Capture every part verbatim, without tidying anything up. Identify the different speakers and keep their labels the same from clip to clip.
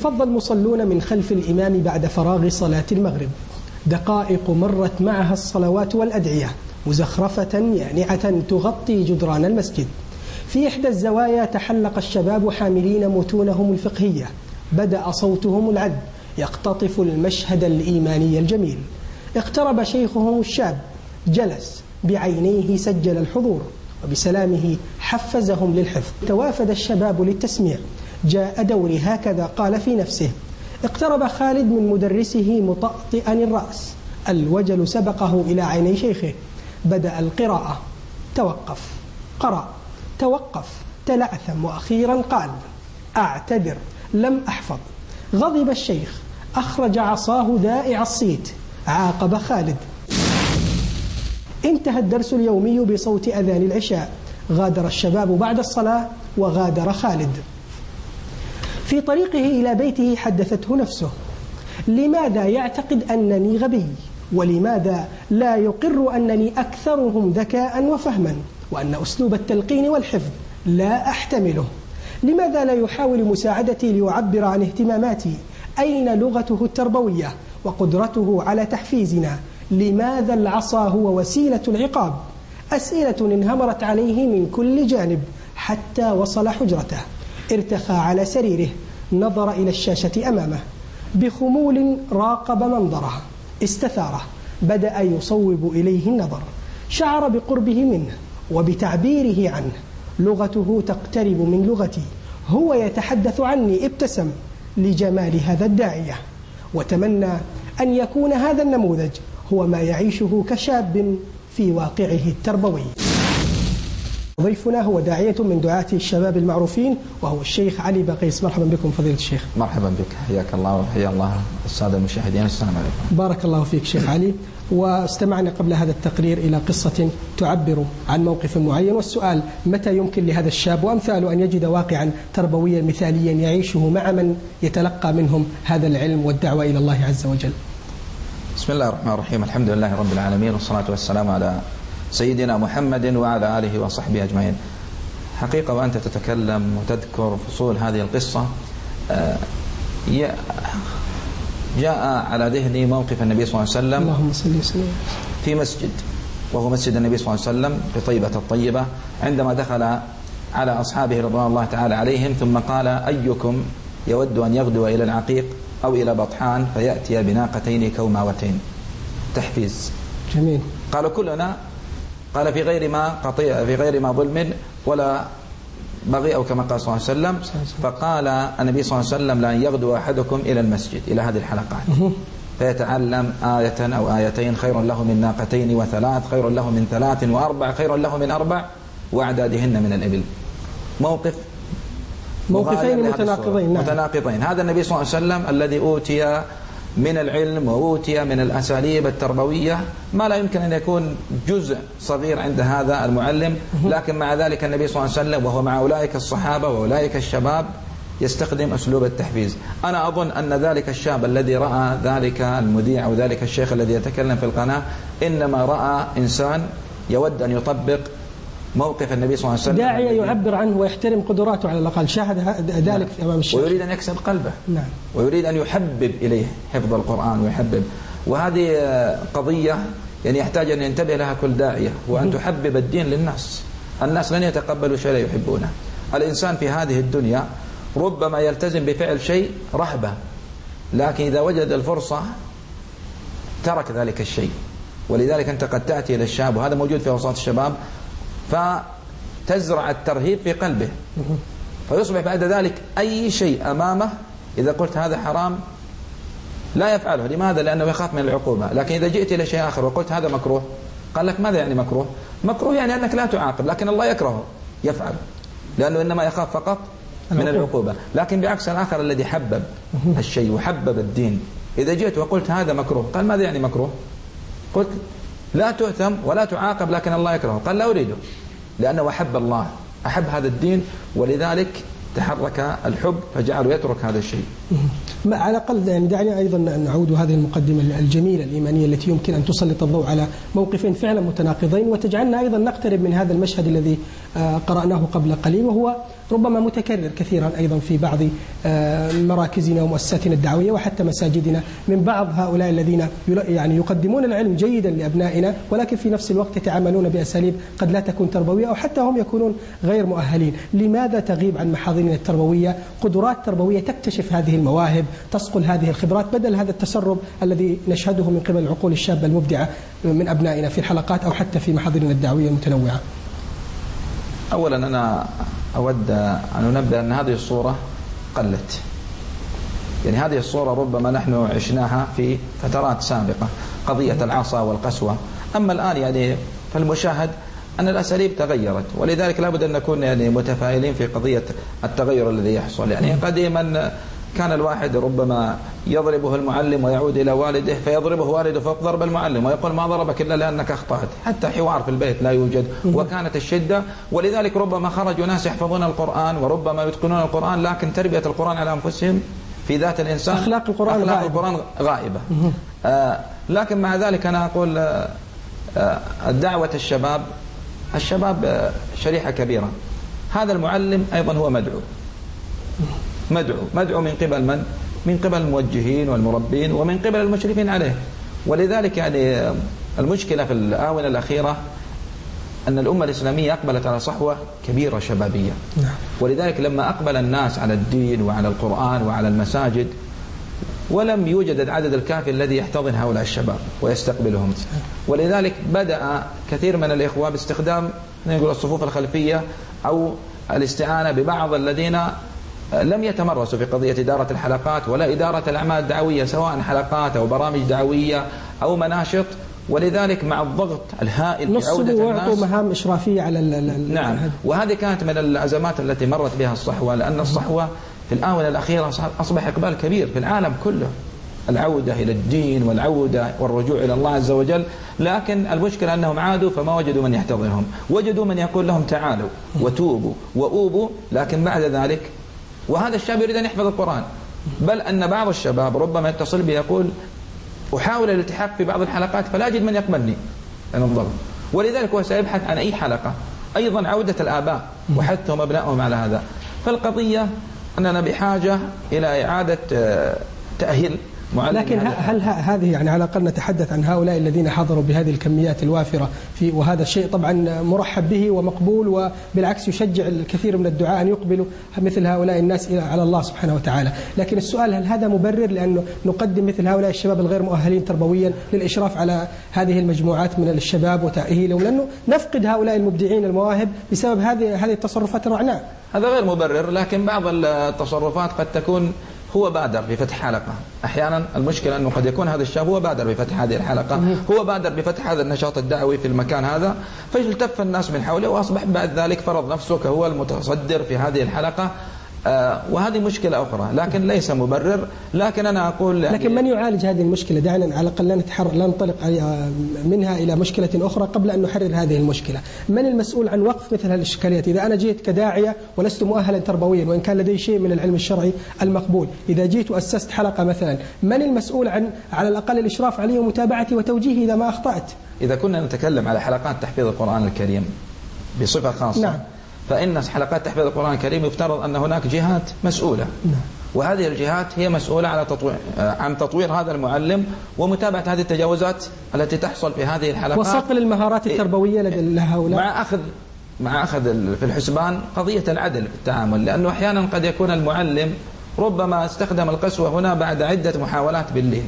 Speaker 1: انفض المصلون من خلف الإمام بعد فراغ صلاة المغرب. دقائق مرت معها الصلوات والأدعية مزخرفة يانعة تغطي جدران المسجد. في إحدى الزوايا تحلق الشباب حاملين متونهم الفقهية، بدأ صوتهم العذب يقتطف المشهد الإيماني الجميل. اقترب شيخهم الشاب، جلس، بعينيه سجل الحضور، وبسلامه حفزهم للحفظ. توافد الشباب للتسميع. جاء دوري، هكذا قال في نفسه. اقترب خالد من مدرسه مطأطئا الرأس، الوجل سبقه إلى عيني شيخه. بدأ القراءة، توقف، قرأ، توقف، تلعثم، وأخيرا قال: أعتذر، لم أحفظ. غضب الشيخ، أخرج عصاه دائع الصيت، عاقب خالد. انتهى الدرس اليومي بصوت أذان العشاء. غادر الشباب بعد الصلاة، وغادر خالد. في طريقه إلى بيته حدثته نفسه: لماذا يعتقد أنني غبي؟ ولماذا لا يقر أنني أكثرهم ذكاء وفهما، وأن أسلوب التلقين والحفظ لا أحتمله؟ لماذا لا يحاول مساعدتي ليعبر عن اهتماماتي؟ أين لغته التربوية وقدرته على تحفيزنا؟ لماذا العصا هو وسيلة العقاب؟ أسئلة انهمرت عليه من كل جانب حتى وصل حجرته. ارتخى على سريره، نظر إلى الشاشة أمامه بخمول، راقب منظره، استثاره، بدأ يصوب إليه النظر. شعر بقربه منه وبتعبيره عنه. لغته تقترب من لغتي، هو يتحدث عني. ابتسم لجمال هذا الداعية، وتمنى أن يكون هذا النموذج هو ما يعيشه كشاب في واقعه التربوي. ضيفنا هو داعية من دعاة الشباب المعروفين، وهو الشيخ علي بقيس. مرحبا بكم فضيلة الشيخ.
Speaker 2: مرحبا بك، حياك الله وحيا الله السادة المشاهدين. السلام عليكم.
Speaker 1: بارك الله فيك شيخ علي. واستمعنا قبل هذا التقرير إلى قصة تعبر عن موقف معين، والسؤال: متى يمكن لهذا الشاب وأمثاله أن يجد واقعا تربويا مثاليا يعيشه مع من يتلقى منهم هذا العلم والدعوة إلى الله عز وجل؟
Speaker 2: بسم الله الرحمن الرحيم. الحمد لله رب العالمين، والصلاة والسلام على سيدنا محمد وعلى آله وصحبه أجمعين. حقيقة وأنت تتكلم وتذكر فصول هذه القصة جاء على ذهني موقف النبي صلى الله عليه وسلم
Speaker 1: اللهم صل وسلم
Speaker 2: في مسجد، وهو مسجد النبي صلى الله عليه وسلم بطيبة الطيبة، عندما دخل على أصحابه رضوان الله تعالى عليهم ثم قال: أيكم يود أن يغدو إلى العقيق أو إلى بطحان فيأتي بناقتين كوماوتين؟ تحفيز.
Speaker 1: جميل.
Speaker 2: قالوا: كلنا. قال: في غير ما قطيع، في غير ما ظلم ولا بغي، أو كما قال صلى الله عليه وسلم. فقال النبي صلى الله عليه وسلم: لأن يغدو أحدكم إلى المسجد، إلى هذه الحلقات، فيتعلم آية أو آيتين خير له من ناقتين وثلاث، خير له من ثلاث وأربع، خير له من أربع وأعدادهن من الإبل. موقف
Speaker 1: موقفين متناقضين.
Speaker 2: نعم. متناقضين. هذا النبي صلى الله عليه وسلم الذي أوتي من العلم وأوتي من الأساليب التربوية ما لا يمكن أن يكون جزء صغير عند هذا المعلم، لكن مع ذلك النبي صلى الله عليه وسلم وهو مع أولئك الصحابة وأولئك الشباب يستخدم أسلوب التحفيز. أنا أظن أن ذلك الشاب الذي رأى ذلك المذيع أو ذلك الشيخ الذي يتكلم في القناة إنما رأى إنسان يود أن يطبق موقف النبي صلى الله عليه وسلم،
Speaker 1: داعية يعبر عنه ويحترم قدراته على الأقل، شاهد ذلك في أمام الشيخ،
Speaker 2: ويريد أن يكسب قلبه.
Speaker 1: نعم.
Speaker 2: ويريد أن يحبب إليه حفظ القرآن ويحبب. وهذه قضية يعني يحتاج أن ينتبه لها كل داعية، وأن تحبب الدين للناس. الناس لن يتقبلوا شيء لا يحبونه. الإنسان في هذه الدنيا ربما يلتزم بفعل شيء رهبة، لكن إذا وجد الفرصة ترك ذلك الشيء. ولذلك أنت قد تأتي إلى الشاب، وهذا موجود في أوساط الشباب، فتزرع الترهيب في قلبه، فيصبح بعد ذلك أي شيء أمامه إذا قلت هذا حرام لا يفعله. لماذا؟ لأنه يخاف من العقوبة. لكن إذا جئت إلى شيء آخر وقلت هذا مكروه، قال لك ماذا يعني مكروه؟ مكروه يعني أنك لا تعاقب، لكن الله يكرهه يفعل، لأنه إنما يخاف فقط من العقوبة. لكن بعكس الآخر الذي حبب الشيء وحبب الدين، إذا جئت وقلت هذا مكروه، قال ماذا يعني مكروه؟ قلت لا تؤثم ولا تعاقب، لكن الله يكرهه، قال لا أريده، لأنه أحب الله، أحب هذا الدين، ولذلك تحرك الحب فجعله يترك هذا الشيء.
Speaker 1: على الأقل يعني دعني أيضا نعود هذه المقدمة الجميلة الإيمانية التي يمكن أن تسلط الضوء على موقفين فعلا متناقضين، وتجعلنا أيضا نقترب من هذا المشهد الذي قرأناه قبل قليل، وهو ربما متكرر كثيرا أيضا في بعض مراكزنا ومؤسساتنا الدعوية وحتى مساجدنا من بعض هؤلاء الذين يعني يقدمون العلم جيدا لأبنائنا، ولكن في نفس الوقت يتعاملون بأساليب قد لا تكون تربوية أو حتى هم يكونون غير مؤهلين. لماذا تغيب عن محاضرنا التربوية قدرات تربوية تكتشف هذه المواهب، تصقل هذه الخبرات، بدل هذا التسرب الذي نشهده من قبل العقول الشابة المبدعة من أبنائنا في الحلقات أو حتى في محاضرنا الدعوية المتنوعة؟
Speaker 2: أولا أنا أود أن أنبه أن هذه الصورة قلت، يعني هذه الصورة ربما نحن عشناها في فترات سابقة، قضية العصا والقسوة. أما الآن يعني فالمشاهد أن الأساليب تغيرت، ولذلك لابد أن نكون يعني متفائلين في قضية التغير الذي يحصل. يعني قديما كان الواحد ربما يضربه المعلم ويعود إلى والده فيضربه والده فوق ضرب المعلم ويقول ما ضربك إلا لأنك أخطأت، حتى حوار في البيت لا يوجد، وكانت الشدة. ولذلك ربما خرجوا ناس يحفظون القرآن وربما يتقنون القرآن، لكن تربية القرآن على أنفسهم في ذات الإنسان
Speaker 1: أخلاق القرآن
Speaker 2: أخلاق
Speaker 1: غائبة.
Speaker 2: القرآن غائبة. آه لكن مع ذلك أنا أقول آه الدعوة الشباب الشباب آه شريحة كبيرة. هذا المعلم أيضا هو مدعو مدعو مدعو من قبل من؟ من قبل الموجهين والمربين ومن قبل المشرفين عليه. ولذلك يعني المشكلة في الآونة الأخيرة أن الأمة الإسلامية أقبلت على صحوة كبيرة شبابية، ولذلك لما أقبل الناس على الدين وعلى القرآن وعلى المساجد ولم يوجد العدد الكافي الذي يحتضن هؤلاء الشباب ويستقبلهم، ولذلك بدأ كثير من الإخوة باستخدام نقول الصفوف الخلفية أو الاستعانة ببعض الذين لم يتمرسوا في قضية إدارة الحلقات ولا إدارة الأعمال الدعوية، سواء حلقات أو برامج دعوية أو مناشط. ولذلك مع الضغط الهائل في عودة الناس
Speaker 1: ويعطوا مهام إشرافية على ال
Speaker 2: نعم، وهذه كانت من الأزمات التي مرت بها الصحوة، لأن الصحوة في الآونة الأخيرة أصبح إقبال كبير في العالم كله، العودة إلى الدين والعودة والرجوع إلى الله عز وجل. لكن المشكلة أنهم عادوا فما وجدوا من يحتضنهم، وجدوا من يقول لهم تعالوا وتوبوا وأوبوا، لكن بعد ذلك وهذا الشاب يريد أن يحفظ القرآن، بل أن بعض الشباب ربما يتصل بي يقول أحاول الالتحاق في بعض الحلقات فلا أجد من يقبلني لأن الضغط، ولذلك هو سيبحث عن أي حلقة. أيضا عودة الآباء وحثهم أبنائهم على هذا. فالقضية أننا بحاجة إلى إعادة تأهيل معلم.
Speaker 1: لكن هل هذه يعني على الأقل نتحدث عن هؤلاء الذين حضروا بهذه الكميات الوافرة في، وهذا الشيء طبعا مرحب به ومقبول، وبالعكس يشجع الكثير من الدعاء أن يقبلوا مثل هؤلاء الناس إلى على الله سبحانه وتعالى. لكن السؤال هل هذا مبرر لأنه نقدم مثل هؤلاء الشباب الغير مؤهلين تربويا للإشراف على هذه المجموعات من الشباب وتأهيلهم، لأنه نفقد هؤلاء المبدعين المواهب بسبب هذه هذه التصرفات الرعناء؟
Speaker 2: هذا غير مبرر، لكن بعض التصرفات قد تكون هو بادر بفتح حلقة. أحيانا المشكلة أنه قد يكون هذا الشاب هو بادر بفتح هذه الحلقة، هو بادر بفتح هذا النشاط الدعوي في المكان هذا، فالتف الناس من حوله وأصبح بعد ذلك فرض نفسه كهو المتصدر في هذه الحلقة. آه وهذه مشكلة أخرى، لكن ليس مبرر. لكن أنا أقول يعني
Speaker 1: لكن من يعالج هذه المشكلة؟ دعنا على الأقل لا نتحرك لا ننطلق منها إلى مشكلة أخرى قبل أن نحرر هذه المشكلة. من المسؤول عن وقف مثل هذه الإشكاليات؟ إذا أنا جيت كداعية ولست مؤهلا تربويا وإن كان لدي شيء من العلم الشرعي المقبول، إذا جيت وأسست حلقة مثلا، من المسؤول عن على الأقل الإشراف علي ومتابعتي وتوجيهي إذا ما أخطأت؟
Speaker 2: إذا كنا نتكلم على حلقات تحفيظ القرآن الكريم بصفة خاصة، نعم، فإن حلقات تحفيظ القرآن الكريم يفترض أن هناك جهات مسؤولة، نعم، وهذه الجهات هي مسؤولة على تطوير عن تطوير هذا المعلم ومتابعة هذه التجاوزات التي تحصل في هذه الحلقات
Speaker 1: وصقل المهارات التربوية لدى هؤلاء،
Speaker 2: مع أخذ مع أخذ في الحسبان قضية العدل في التعامل، لأنه أحيانا قد يكون المعلم ربما استخدم القسوة هنا بعد عدة محاولات بالليل،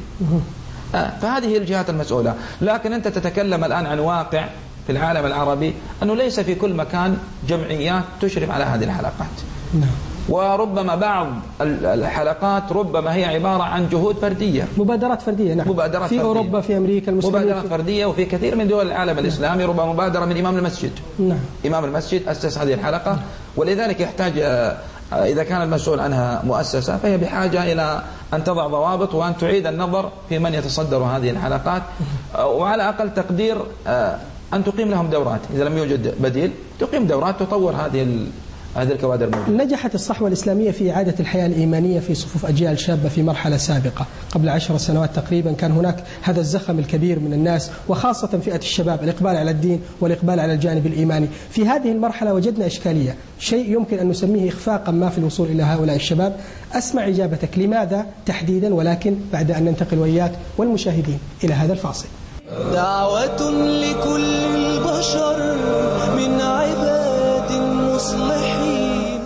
Speaker 2: فهذه الجهات المسؤولة. لكن أنت تتكلم الآن عن واقع في العالم العربي أنه ليس في كل مكان جمعيات تشرف على هذه الحلقات، نعم، وربما بعض الحلقات ربما هي عبارة عن جهود فردية،
Speaker 1: مبادرات فردية، نعم،
Speaker 2: مبادرات
Speaker 1: في
Speaker 2: فردية.
Speaker 1: أوروبا، في أمريكا المسلمين،
Speaker 2: مبادرات فردية، وفي كثير من دول العالم الإسلامي ربما مبادرة من إمام المسجد، نعم، إمام المسجد أسس هذه الحلقة، نعم. ولذلك يحتاج إذا كان المسؤول عنها مؤسسة فهي بحاجة إلى أن تضع ضوابط وأن تعيد النظر في من يتصدر هذه الحلقات، وعلى أقل تقدير أن تقيم لهم دورات. إذا لم يوجد بديل تقيم دورات تطور هذه هذه الكوادر موجودة.
Speaker 1: نجحت الصحوة الإسلامية في إعادة الحياة الإيمانية في صفوف أجيال شابة في مرحلة سابقة قبل عشر سنوات تقريبا. كان هناك هذا الزخم الكبير من الناس وخاصة فئة الشباب، الإقبال على الدين والإقبال على الجانب الإيماني. في هذه المرحلة وجدنا إشكالية، شيء يمكن أن نسميه إخفاقا ما في الوصول إلى هؤلاء الشباب. أسمع إجابتك لماذا تحديدا، ولكن بعد أن ننتقل وإياك والمشاهدين إلى هذا الفاصل.
Speaker 3: دعوة لكل البشر من عباد مصلحين.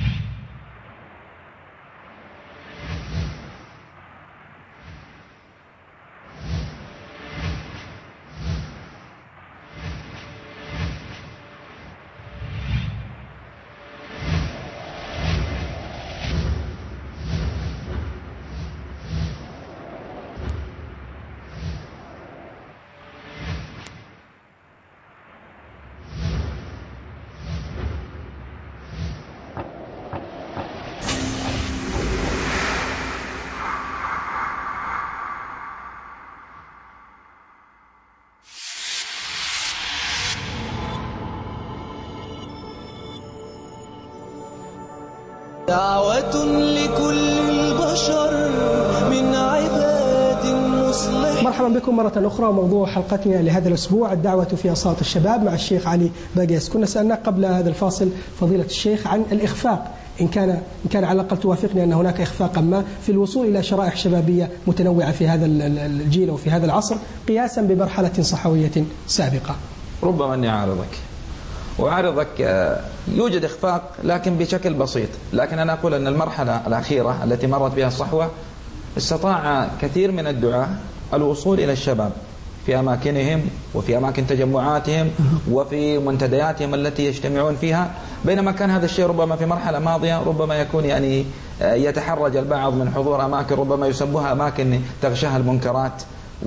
Speaker 3: دعوة لكل البشر من عباد مصلحين.
Speaker 1: مرحبا بكم مرة أخرى. موضوع حلقتنا لهذا الأسبوع الدعوة في أوساط الشباب مع الشيخ علي باقيس. كنا سألناك قبل هذا الفاصل فضيلة الشيخ عن الإخفاق، إن كان إن كان على الأقل توافقني أن هناك إخفاقا ما في الوصول إلى شرائح شبابية متنوعة في هذا الجيل وفي هذا العصر قياسا بمرحلة صحوية سابقة.
Speaker 2: ربما أني أعارضك وأعرضك يوجد إخفاق لكن بشكل بسيط، لكن أنا أقول أن المرحلة الأخيرة التي مرت بها الصحوة استطاع كثير من الدعاة الوصول إلى الشباب في أماكنهم وفي أماكن تجمعاتهم وفي منتدياتهم التي يجتمعون فيها، بينما كان هذا الشيء ربما في مرحلة ماضية ربما يكون يعني يتحرج البعض من حضور أماكن ربما يسموها أماكن تغشاها المنكرات،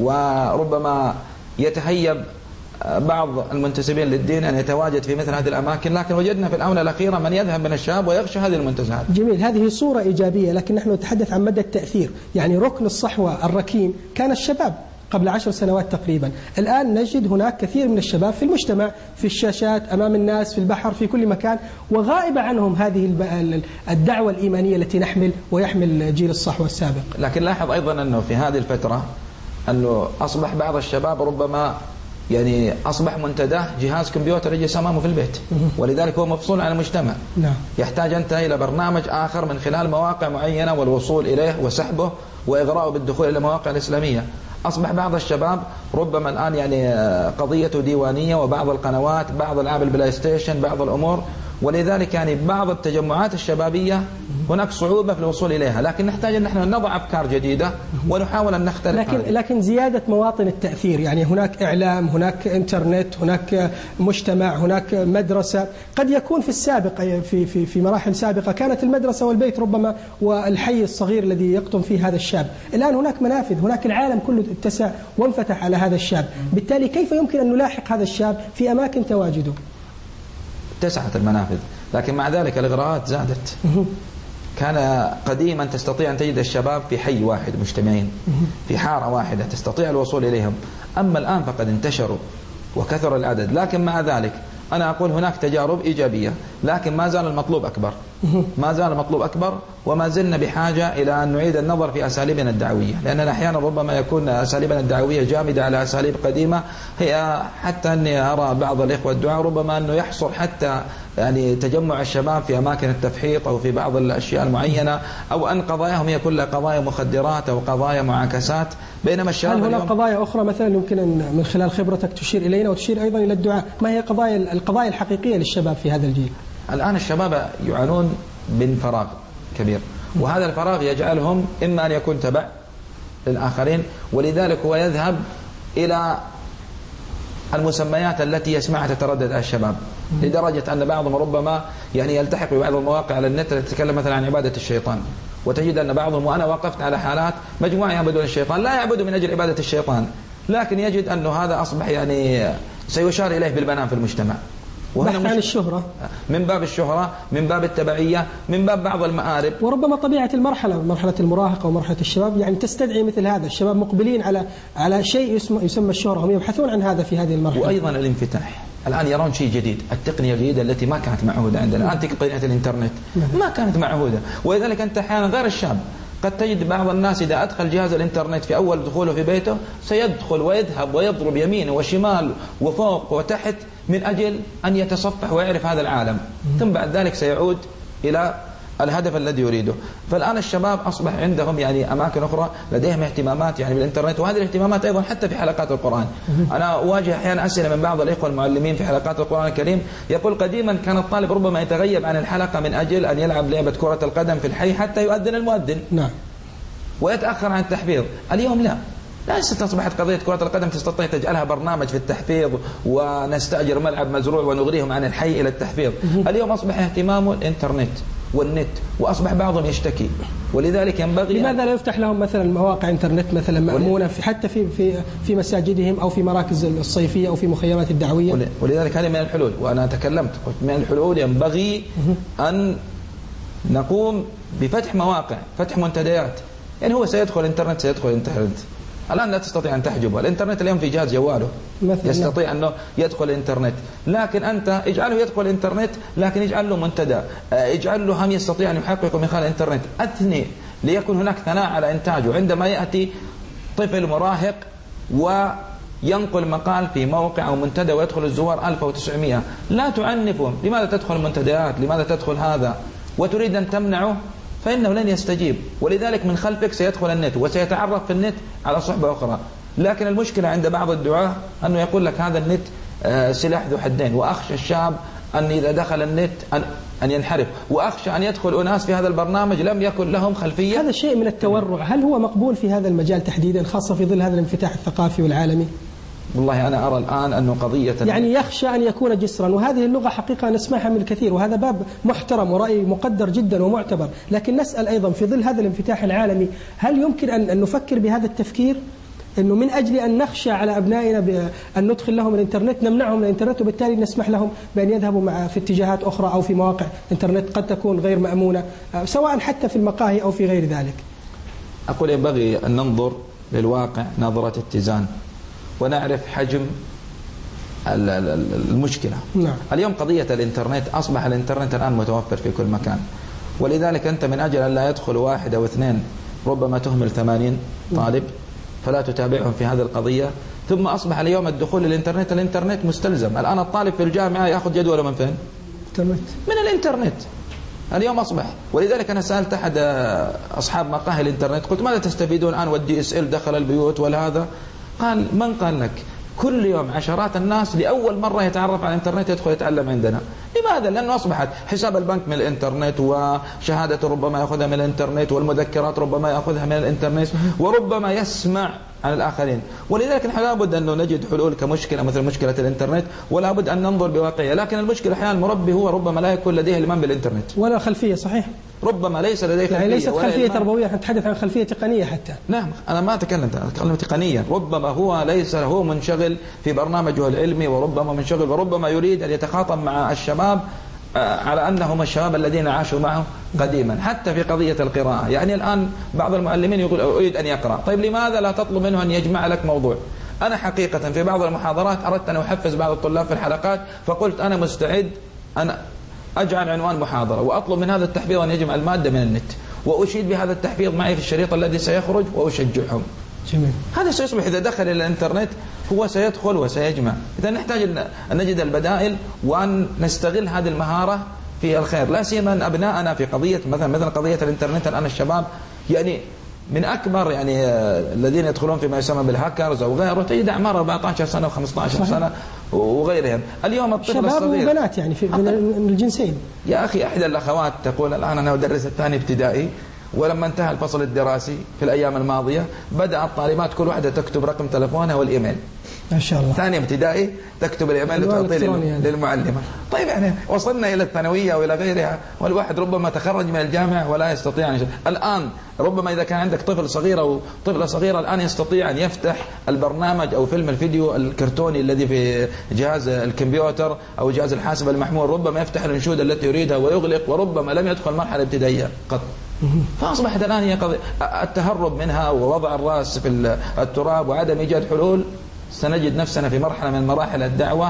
Speaker 2: وربما يتهيب بعض المنتسبين للدين أن يتواجد في مثل هذه الأماكن. لكن وجدنا في الآونة الأخيرة من يذهب من الشباب ويغشى هذه المنتزهات.
Speaker 1: جميل، هذه صورة إيجابية، لكن نحن نتحدث عن مدى التأثير. يعني ركن الصحوة الركين كان الشباب قبل عشر سنوات تقريبا. الآن نجد هناك كثير من الشباب في المجتمع، في الشاشات، أمام الناس، في البحر، في كل مكان، وغائبة عنهم هذه الدعوة الإيمانية التي نحمل ويحمل جيل الصحوة السابق.
Speaker 2: لكن لاحظ أيضا أنه في هذه الفترة أنه أصبح بعض الشباب ربما يعني أصبح منتداه جهاز كمبيوتر يجلس أمامه في البيت، ولذلك هو مفصول عن المجتمع.
Speaker 1: نعم.
Speaker 2: يحتاج أنت إلى برنامج آخر من خلال مواقع معينة والوصول إليه وسحبه وإغراءه بالدخول إلى المواقع الإسلامية. أصبح بعض الشباب ربما الآن يعني قضيته ديوانية، وبعض القنوات، بعض ألعاب البلاي ستيشن، بعض الأمور، ولذلك يعني بعض التجمعات الشبابية هناك صعوبة في الوصول إليها، لكن نحتاج أن نحن نضع أفكار جديدة ونحاول أن نختلف.
Speaker 1: لكن
Speaker 2: هذه.
Speaker 1: لكن زيادة مواطن التأثير، يعني هناك إعلام، هناك إنترنت، هناك مجتمع، هناك مدرسة. قد يكون في السابق في في في مراحل سابقة كانت المدرسة والبيت ربما والحي الصغير الذي يقطن فيه هذا الشاب. الآن هناك منافذ، هناك العالم كله اتسع وانفتح على هذا الشاب. بالتالي كيف يمكن أن نلاحق هذا الشاب في أماكن تواجده؟
Speaker 2: اتسعت المنافذ، لكن مع ذلك الإغراءات زادت. كان قديما تستطيع أن تجد الشباب في حي واحد مجتمعين في حارة واحدة تستطيع الوصول إليهم، أما الآن فقد انتشروا وكثر العدد. لكن مع ذلك أنا أقول هناك تجارب إيجابية، لكن ما زال المطلوب أكبر، ما زال المطلوب أكبر، وما زلنا بحاجة إلى أن نعيد النظر في أساليبنا الدعوية، لأننا أحيانا ربما يكون أساليبنا الدعوية جامدة على أساليب قديمة. هي حتى أني أرى بعض الإخوة الدعاء ربما أنه يحصر حتى يعني تجمع الشباب في أماكن التفحيط أو في بعض الأشياء المعينة، أو أن قضاياهم هي كلها قضايا مخدرات أو قضايا معاكسات، بينما الشباب
Speaker 1: هل هناك قضايا أخرى مثلا يمكن أن من خلال خبرتك تشير إلينا وتشير أيضا إلى الدعاء؟ ما هي قضايا القضايا الحقيقية للشباب في هذا الجيل؟ الآن
Speaker 2: الشباب يعانون من فراغ كبير، وهذا الفراغ يجعلهم إما أن يكون تبع للآخرين، ولذلك هو يذهب إلى المسميات التي يسمعها تتردد على الشباب، لدرجة أن بعضهم ربما يعني يلتحق ببعض المواقع على النت التي تتكلم مثلا عن عبادة الشيطان، وتجد أن بعضهم، وأنا وقفت على حالات مجموعة يعبدون الشيطان، لا يعبدوا من أجل عبادة الشيطان، لكن يجد أنه هذا أصبح يعني سيشار إليه بالبنان في المجتمع،
Speaker 1: بحث عن الشهرة،
Speaker 2: من باب الشهرة، من باب التبعية، من باب بعض المآرب.
Speaker 1: وربما طبيعة المرحلة، مرحلة المراهقة ومرحلة الشباب يعني تستدعي مثل هذا. الشباب مقبلين على على شيء يسمى يسمى الشهرة، هم يبحثون عن هذا في هذه المرحلة.
Speaker 2: وأيضا الانفتاح، الآن يرون شيء جديد، التقنية الجديدة التي ما كانت معهودة عندنا. الآن تقنية الإنترنت ما كانت معهودة، ولذلك أنت أحيانا غير الشاب قد تجد بعض الناس إذا أدخل جهاز الإنترنت في أول دخوله في بيته سيدخل ويذهب ويضرب يمين وشمال وفوق وتحت من أجل أن يتصفح ويعرف هذا العالم، ثم بعد ذلك سيعود إلى الهدف الذي يريده. فالآن الشباب أصبح عندهم يعني أماكن أخرى، لديهم اهتمامات يعني بالإنترنت، وهذه الاهتمامات أيضا حتى في حلقات القرآن. أنا أواجه أحيانا أسئلة من بعض الإخوة المعلمين في حلقات القرآن الكريم، يقول قديما كان الطالب ربما يتغيب عن الحلقة من أجل أن يلعب لعبة كرة القدم في الحي حتى يؤذن المؤذن، نعم، ويتأخر عن التحفيظ. اليوم لا، لا أصبحت قضية كرة القدم تستطيع تجعلها برنامج في التحفيظ ونستأجر ملعب مزروع ونغريهم عن الحي إلى التحفيظ. اليوم أصبح اهتمامه الإنترنت والنت، وأصبح بعضهم يشتكي، ولذلك ينبغي
Speaker 1: لماذا لا يفتح لهم مثلا مواقع إنترنت مثلا مأمونة في حتى في في في مساجدهم أو في مراكز الصيفية أو في مخيمات الدعوية؟
Speaker 2: ولذلك هذه من الحلول، وأنا تكلمت قلت من الحلول ينبغي أن نقوم بفتح مواقع، فتح منتديات. يعني هو سيدخل الإنترنت سيدخل الإنترنت الآن لا تستطيع أن تحجبه، الإنترنت اليوم في جهاز جواله يستطيع أنه يدخل الإنترنت، لكن أنت اجعله يدخل الإنترنت لكن اجعل له منتدى، اجعل له هم يستطيع أن يحقق من خلال الإنترنت، أثني ليكون هناك ثناء على إنتاجه. عندما يأتي طفل مراهق وينقل مقال في موقع أو منتدى ويدخل الزوار ألف وتسعمائة، لا تعنفه، لماذا تدخل المنتديات، لماذا تدخل هذا، وتريد أن تمنعه فإنه لن يستجيب. ولذلك من خلفك سيدخل النت وسيتعرف في النت على صحبة أخرى. لكن المشكلة عند بعض الدعاة أنه يقول لك هذا النت سلاح ذو حدين، وأخشى الشاب أن إذا دخل النت أن أن ينحرف، وأخشى أن يدخل أناس في هذا البرنامج لم يكن لهم خلفية.
Speaker 1: هذا شيء من التورع، هل هو مقبول في هذا المجال تحديدا خاصة في ظل هذا الانفتاح الثقافي والعالمي؟
Speaker 2: والله أنا أرى الآن أنه قضية
Speaker 1: يعني يخشى أن يكون جسرا، وهذه اللغة حقيقة نسمعها من الكثير، وهذا باب محترم ورأي مقدر جدا ومعتبر، لكن نسأل أيضا في ظل هذا الانفتاح العالمي هل يمكن أن نفكر بهذا التفكير، أنه من أجل أن نخشى على أبنائنا بأن ندخل لهم الإنترنت نمنعهم من الإنترنت، وبالتالي نسمح لهم بأن يذهبوا مع في اتجاهات أخرى أو في مواقع إنترنت قد تكون غير مأمونة، سواء حتى في المقاهي أو في غير ذلك؟
Speaker 2: أقول ينبغي أن ننظر للواقع نظرة اتزان ونعرف حجم المشكلة. نعم. اليوم قضية الإنترنت أصبح الإنترنت الآن متوفر في كل مكان، ولذلك أنت من أجل أن لا يدخل واحد أو اثنين ربما تهمل ثمانين طالب فلا تتابعهم في هذه القضية. ثم أصبح اليوم الدخول للإنترنت الإنترنت مستلزم. الآن الطالب في الجامعة يأخذ جدوله من فين؟ من الإنترنت اليوم أصبح. ولذلك أنا سألت أحد أصحاب مقاهي الإنترنت قلت ماذا تستفيدون الآن والدي اس ال دخل البيوت والهذا؟ قال من قال لك؟ كل يوم عشرات الناس لأول مرة يتعرف على الإنترنت يدخل يتعلم عندنا. لماذا؟ لأنه أصبحت حساب البنك من الإنترنت، وشهادة ربما يأخذها من الإنترنت، والمذكرات ربما يأخذها من الإنترنت، وربما يسمع عن الآخرين. ولذلك نحن لابد أن نجد حلول كمشكلة مثل مشكلة الإنترنت، ولا بد أن ننظر بواقعية. لكن المشكلة أحيانا المربي هو ربما لا يكون لديه المام بالإنترنت
Speaker 1: ولا خلفية، صحيح،
Speaker 2: ربما ليس لديه خلفية،
Speaker 1: يعني ليست خلفية تربوية، نتحدث عن خلفية تقنية حتى.
Speaker 2: نعم، أنا ما أتكلم أتكلم تقنيا. ربما هو ليس هو منشغل في برنامجه العلمي، وربما منشغل وربما يريد أن يتخاطب مع الشباب على أنهم الشباب الذين عاشوا معه قديما. حتى في قضية القراءة، يعني الآن بعض المعلمين يقول أريد أن يقرأ، طيب لماذا لا تطلب منه أن يجمع لك موضوع؟ أنا حقيقة في بعض المحاضرات أردت أن أحفز بعض الطلاب في الحلقات، فقلت أنا مستعد أن أجعل عنوان محاضرة وأطلب من هذا التحفيظ أن يجمع المادة من النت، وأشيد بهذا التحفيظ معي في الشريط الذي سيخرج وأشجعهم.
Speaker 1: جميل.
Speaker 2: هذا سيصبح إذا دخل إلى الإنترنت هو سيدخل وسيجمع. إذا نحتاج أن نجد البدائل وأن نستغل هذه المهارة في الخير، لا سيما أن أبناءنا في قضية مثلا مثل قضية الإنترنت الآن الشباب يعني من أكبر يعني الذين يدخلون فيما يسمى بالهاكرز أو غيره تجد أعمار أربعة عشر سنة وخمسة عشر سنة وغيرهم. اليوم الطفل الصغير
Speaker 1: شباب وبنات يعني في من الجنسين.
Speaker 2: يا أخي إحدى الأخوات تقول الآن أنا أدرس الثاني ابتدائي، ولما انتهى الفصل الدراسي في الأيام الماضية بدأ الطالبات كل واحدة تكتب رقم تلفونها والإيميل.
Speaker 1: ما شاء الله.
Speaker 2: ثاني ابتدائي تكتب الإيميل وتعطيه يعني للمعلمة. طيب يعني وصلنا إلى الثانوية وإلى غيرها، والواحد ربما تخرج من الجامعة ولا يستطيع أن. الآن ربما إذا كان عندك طفل صغير أو طفلة صغيرة الآن يستطيع أن يفتح البرنامج أو فيلم الفيديو الكرتوني الذي في جهاز الكمبيوتر أو جهاز الحاسب المحمول، ربما يفتح الأنشودة التي يريدها ويغلق، وربما لم يدخل مرحلة ابتدائية قط. فأصبحت الآن هي قضية التهرب منها ووضع الرأس في التراب وعدم إيجاد حلول. سنجد نفسنا في مرحلة من مراحل الدعوة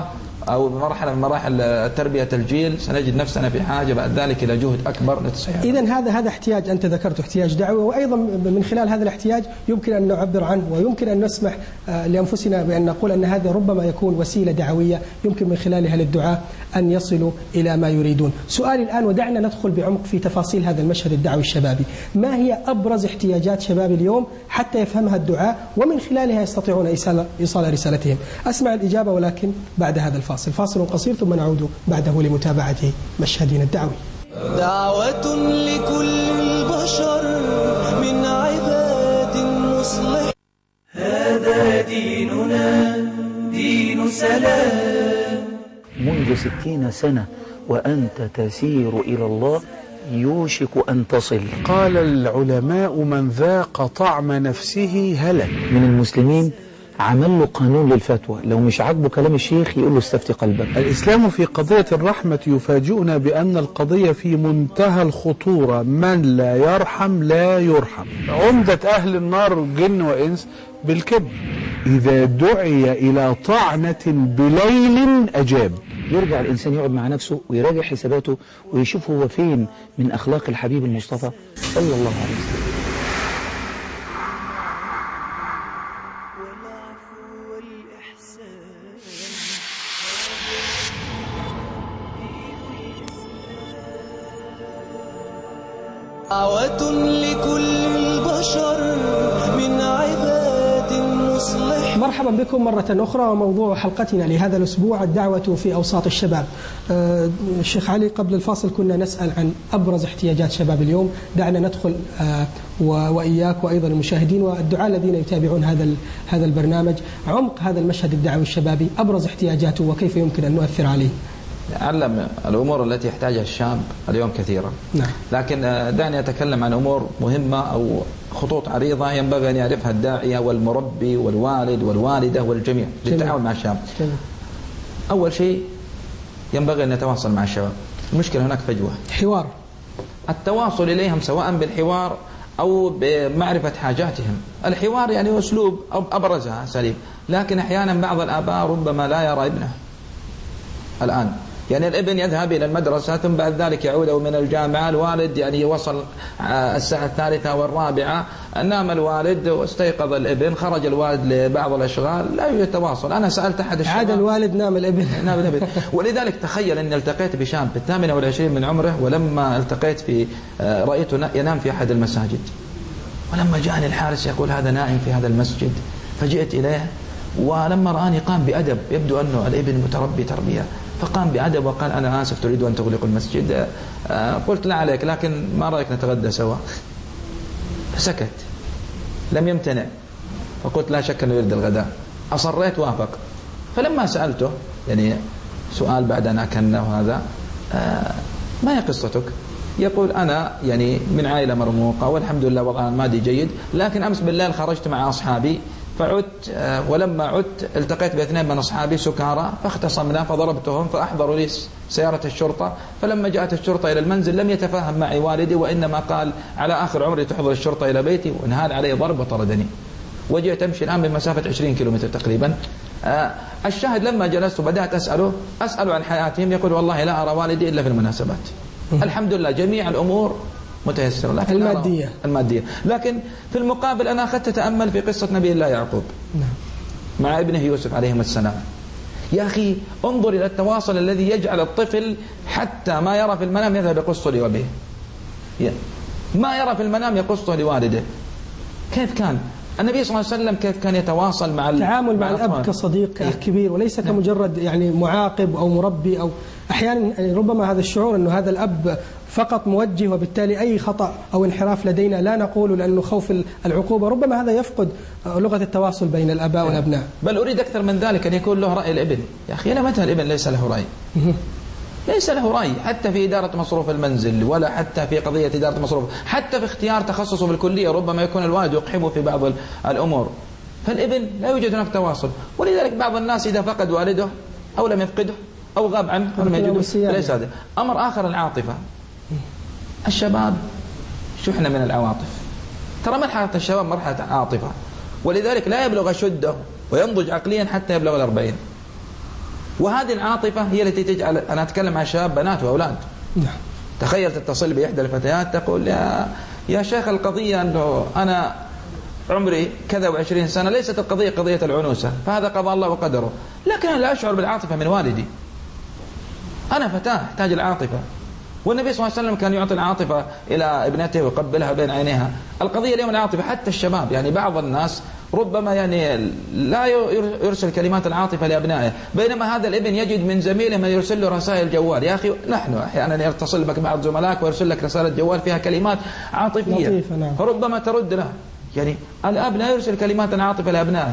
Speaker 2: أو بمرحلة من مراحل تربية الجيل سنجد نفسنا في حاجة بعد ذلك إلى جهد أكبر لتصحيح.
Speaker 1: إذن هذا هذا احتياج أنت ذكرت احتياج دعوي، وأيضا من خلال هذا الاحتياج يمكن أن نعبر عنه ويمكن أن نسمح لأنفسنا بأن نقول أن هذا ربما يكون وسيلة دعوية يمكن من خلالها للدعاة أن يصلوا إلى ما يريدون. سؤالي الآن، ودعنا ندخل بعمق في تفاصيل هذا المشهد الدعوي الشبابي، ما هي أبرز احتياجات شباب اليوم حتى يفهمها الدعاة ومن خلالها يستطيعون إيصال إيصال رسالتهم؟ أسمع الإجابة ولكن بعد هذا الفاصل، فاصل قصير ثم نعود بعده لمتابعة مشهدنا الدعوي.
Speaker 3: دعوة لكل البشر من عباد مصلح. هذا ديننا دين سلام.
Speaker 4: منذ ستين سنة وأنت تسير إلى الله يوشك أن تصل.
Speaker 5: قال العلماء من ذاق طعم نفسه هلك.
Speaker 4: من المسلمين عمل له قانون للفتوى، لو مش عاجبه كلام الشيخ يقول له استفتي قلبك.
Speaker 5: الإسلام في قضية الرحمة يفاجئنا بأن القضية في منتهى الخطورة، من لا يرحم لا يرحم. عمدة أهل النار جن وإنس بالكبر، إذا دعي إلى طعنة بليل أجاب.
Speaker 4: يرجع الإنسان يقعد مع نفسه ويراجع حساباته ويشوف هو فين من أخلاق الحبيب المصطفى صلى الله عليه وسلم.
Speaker 3: دعوة لكل البشر من عباد مصلح.
Speaker 1: مرحبا بكم مرة أخرى، وموضوع حلقتنا لهذا الأسبوع الدعوة في أوساط الشباب. أه الشيخ علي، قبل الفاصل كنا نسأل عن أبرز احتياجات شباب اليوم، دعنا ندخل أه وإياك وأيضا المشاهدين والدعاة الذين يتابعون هذا هذا البرنامج عمق هذا المشهد الدعوي الشبابي، أبرز احتياجاته وكيف يمكن أن نؤثر عليه.
Speaker 2: علم الأمور التي يحتاجها الشاب اليوم كثيرة.
Speaker 1: نعم.
Speaker 2: لكن دعني أتكلم عن أمور مهمة أو خطوط عريضة ينبغي أن يعرفها الداعية والمربي والوالد والوالدة والجميع للتعاون مع الشاب.
Speaker 1: جميل.
Speaker 2: أول شيء ينبغي أن نتواصل مع الشباب. المشكلة هناك فجوة.
Speaker 1: حوار.
Speaker 2: التواصل إليهم سواء بالحوار أو بمعرفة حاجاتهم. الحوار يعني أسلوب أبرزها سليم، لكن أحيانا بعض الآباء ربما لا يرى ابنه. الآن يعني الابن يذهب إلى المدرسة ثم بعد ذلك يعود من الجامعة، الوالد يعني وصل الساعة الثالثة والرابعة، نام الوالد واستيقظ الابن، خرج الوالد لبعض الأشغال، لا يوجد تواصل. أنا سألت أحد الشباب،
Speaker 1: عاد الوالد نام الابن
Speaker 2: نام الابن. ولذلك تخيل أني التقيت بشاب في الثامنة والعشرين من عمره، ولما التقيت في رأيته ينام في أحد المساجد، ولما جاءني الحارس يقول هذا نائم في هذا المسجد، فجئت إليه ولما رآني قام بأدب، يبدو أنه الابن متربي تربية، فقام بأدب وقال أنا آسف تريد أن تغلق المسجد؟ قلت لا عليك، لكن ما رأيك نتغدى سوا؟ فسكت لم يمتنع، فقلت لا شك أنه يريد الغداء، أصريت وافق. فلما سألته يعني سؤال بعد أن أكلنا هذا، ما هي قصتك؟ يقول أنا يعني من عائلة مرموقة والحمد لله وضعنا المادي جيد، لكن أمس بالليل خرجت مع أصحابي فعدت، ولما عدت التقيت باثنين من أصحابي سكارى فاختصمنا فضربتهم فأحضروا لي سيارة الشرطة، فلما جاءت الشرطة إلى المنزل لم يتفاهم معي والدي، وإنما قال على آخر عمري تحضر الشرطة إلى بيتي، وانهال علي ضرب وطردني، وجئت أمشي الآن بمسافة عشرين كيلومتر تقريبا. آه الشاهد لما جلست وبدأت أسأله أسأله عن حياتهم، يقول والله لا أرى والدي إلا في المناسبات. الحمد لله جميع الأمور متيسرة، لكن
Speaker 1: المادية
Speaker 2: المادية لكن في المقابل أنا أخذت أتأمل في قصة نبي الله يعقوب مع ابنه يوسف عليهم السلام. يا أخي انظر إلى التواصل الذي يجعل الطفل حتى ما يرى في المنام يذهب يقصه لأبيه، ما يرى في المنام يقصه لوالده. كيف كان النبي صلى الله عليه وسلم كيف كان يتواصل مع
Speaker 1: التعامل مع الأب كصديق كبير وليس نعم. كمجرد يعني معاقب أو مربي، أو أحيانا يعني ربما هذا الشعور أنه هذا الأب فقط موجه، وبالتالي أي خطأ أو انحراف لدينا لا نقول لأنه خوف العقوبة، ربما هذا يفقد لغة التواصل بين الآباء والأبناء.
Speaker 2: بل أريد أكثر من ذلك أن يكون له رأي الابن. يا أخي أنا متى الابن ليس له رأي؟ ليس له رأي حتى في إدارة مصروف المنزل، ولا حتى في قضية إدارة مصروف، حتى في اختيار تخصصه بالكلية ربما يكون الوالد يقحمه في بعض الأمور، فالابن لا يوجد هناك تواصل. ولذلك بعض الناس إذا فقد والده أو لم يفقده أو غاب عنه ولم يجده فليس هذا. أمر آخر العاطفة. الشباب شحنة من العواطف، ترى مرحلة الشباب مرحلة عاطفة، ولذلك لا يبلغ شده وينضج عقليا حتى يبلغ الأربعين. وهذه العاطفة هي التي تجعل، أنا أتكلم عن شباب بنات وأولاد.
Speaker 1: نعم.
Speaker 2: تخيل تتصل بإحدى الفتيات تقول يا يا شيخ القضية أنه أنا عمري كذا وعشرين سنة، ليست القضية قضية العنوسة، فهذا قضاء الله وقدره، لكن أنا لا أشعر بالعاطفة من والدي، أنا فتاة أحتاج العاطفة. والنبي صلى الله عليه وسلم كان يعطي العاطفة إلى ابنته ويقبلها بين عينيها. القضية اليوم العاطفة، حتى الشباب، يعني بعض الناس ربما يعني لا يرسل كلمات العاطفة لأبنائه، بينما هذا الابن يجد من زميله من يرسل له رسائل جوال. يا أخي نحن أحيانا يتصل بك بعض زملائك ويرسل لك رسالة جوال فيها كلمات عاطفية،
Speaker 1: نعم.
Speaker 2: فربما ترد له. يعني الأب لا يرسل كلمات العاطفة لأبنائه،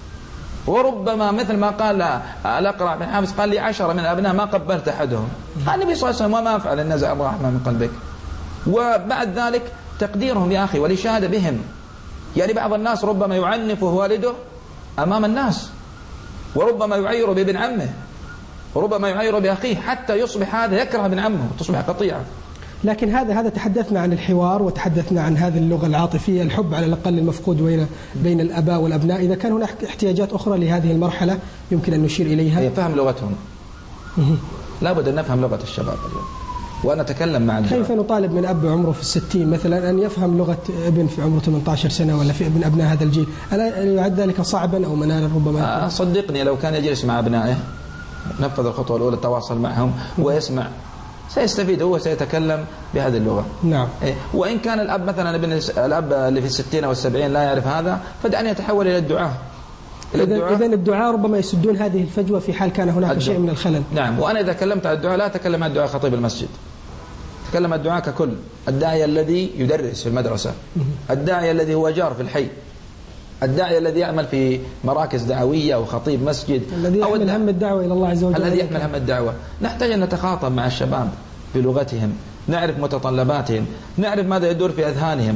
Speaker 2: وربما مثل ما قال الأقرع بن حابس قال لي عشرة من الأبناء ما قبلت أحدهم. قال النبي صلى الله عليه وسلم وما أفعل إن نزع الرحمة من قلبك. وبعد ذلك تقديرهم يا أخي والإشادة بهم. يعني بعض الناس ربما يعنف والده أمام الناس، وربما يعير بابن عمه، وربما يعير بأخيه، حتى يصبح هذا يكره ابن عمه وتصبح قطيعة.
Speaker 1: لكن هذا هذا تحدثنا عن الحوار وتحدثنا عن هذه اللغة العاطفية، الحب على الأقل المفقود بين بين الآباء والأبناء. إذا كان هناك احتياجات أخرى لهذه المرحلة يمكن أن نشير إليها.
Speaker 2: هي فهم لغتهم. لابد أن نفهم لغة الشباب اليوم. وأنا أتكلم مع الجواب.
Speaker 1: كيف نطالب من أب عمره في الستين مثلا أن يفهم لغة ابن في عمره ثمانية عشر سنة ولا في ابن أبناء هذا الجيل؟ ألا يعد ذلك صعبا أو منالا ربما؟
Speaker 2: آه صدقني لو كان يجلس مع أبنائه، نفذ الخطوة الأولى، التواصل معهم ويسمع، سيستفيد هو، سيتكلم بهذه اللغة.
Speaker 1: نعم.
Speaker 2: إيه؟ وإن كان الأب مثلا ابن الأب اللي في الستين أو السبعين لا يعرف هذا، فدعني يتحول إلى الدعاء.
Speaker 1: إذن الدعاء ربما يسدون هذه الفجوة في حال كان هناك
Speaker 2: الدعاء.
Speaker 1: شيء من الخلل.
Speaker 2: نعم. وأنا إذا كلمت عن الدعاء لا أتكلم عن الدعاء خطيب المسجد، أتكلم عن الدعاء ككل. الداعية الذي يدرس في المدرسة، الداعية الذي هو جار في الحي، الداعية الذي يعمل في مراكز دعوية أو خطيب مسجد،
Speaker 1: الذي يحمل هم الدعوة إلى الله عز وجل.
Speaker 2: الذي يحمل هم الدعوة. نحتاج أن نتخاطب مع الشباب بلغتهم، نعرف متطلباتهم، نعرف ماذا يدور في أذهانهم،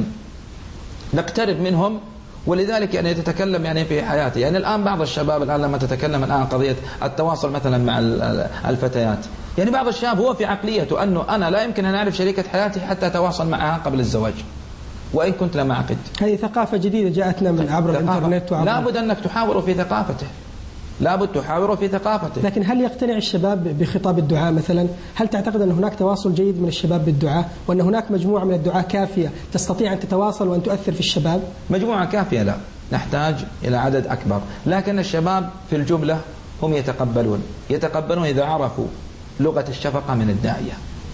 Speaker 2: نقترب منهم. ولذلك يعني تتكلم يعني في حياتي، يعني الآن بعض الشباب الآن لما تتكلم الآن قضية التواصل مثلا مع الفتيات، يعني بعض الشباب هو في عقليته أنه أنا لا يمكن أن أعرف شريكة حياتي حتى أتواصل معها قبل الزواج وإن كنت لم أعقد.
Speaker 1: هذه ثقافة جديدة جاءتنا من عبر الإنترنت وعبر.
Speaker 2: لابد أنك تحاور في ثقافته، لابد تحاور في ثقافته.
Speaker 1: لكن هل يقتنع الشباب بخطاب الدعاء مثلا؟ هل تعتقد أن هناك تواصل جيد من الشباب بالدعاء، وأن هناك مجموعة من الدعاء كافية تستطيع أن تتواصل وأن تؤثر في الشباب؟
Speaker 2: مجموعة كافية لا، نحتاج إلى عدد أكبر. لكن الشباب في الجملة هم يتقبلون يتقبلون إذا عرفوا لغة الشفقة من الداعية،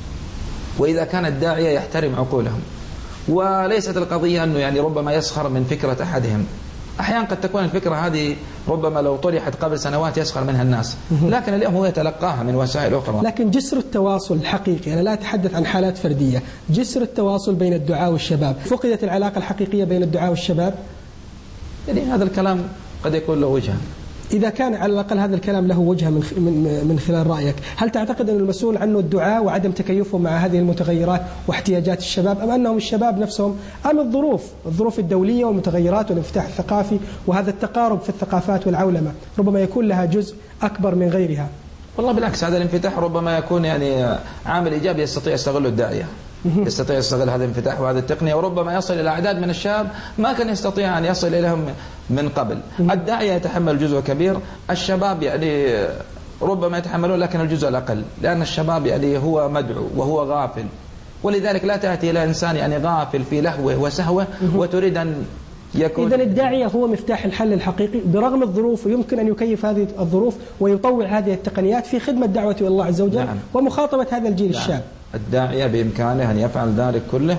Speaker 2: وإذا كان الداعية يحترم عقولهم. وليست القضية أنه يعني ربما يسخر من فكرة أحدهم. أحيانا قد تكون الفكرة هذه ربما لو طرحت قبل سنوات يسخر منها الناس، لكن اليوم هو يتلقاها من وسائل أخرى.
Speaker 1: لكن جسر التواصل الحقيقي، أنا لا أتحدث عن حالات فردية، جسر التواصل بين الدعاء والشباب، فقدت العلاقة الحقيقية بين الدعاء والشباب؟
Speaker 2: يعني هذا الكلام قد يكون له وجهة.
Speaker 1: إذا كان على الأقل هذا الكلام له وجهة من من خلال رأيك، هل تعتقد أن المسؤول عنه الدعاء وعدم تكيفهم مع هذه المتغيرات واحتياجات الشباب، أم أنهم الشباب نفسهم، أم الظروف الظروف الدولية والمتغيرات والانفتاح الثقافي وهذا التقارب في الثقافات والعولمة ربما يكون لها جزء أكبر من غيرها؟
Speaker 2: والله بالعكس، هذا الانفتاح ربما يكون يعني عامل إيجابي يستطيع يستغله الداعية، يستطيع يستغل هذا الانفتاح وهذه التقنية، وربما يصل إلى أعداد من الشباب ما كان يستطيع أن يصل إليهم من قبل. الداعية يتحمل جزء كبير، الشباب يعني ربما يتحملون لكن الجزء الأقل، لأن الشباب يعني هو مدعو وهو غافل، ولذلك لا تأتي إلى إنسان يعني غافل في لهوه وسهوه وتريد أن يكون.
Speaker 1: إذن الداعية هو مفتاح الحل الحقيقي برغم الظروف، ويمكن أن يكيف هذه الظروف ويطوع هذه التقنيات في خدمة دعوة الله عز وجل. نعم. ومخاطبة هذا الجيل. نعم. الشاب.
Speaker 2: الداعية بإمكانه أن يفعل ذلك كله،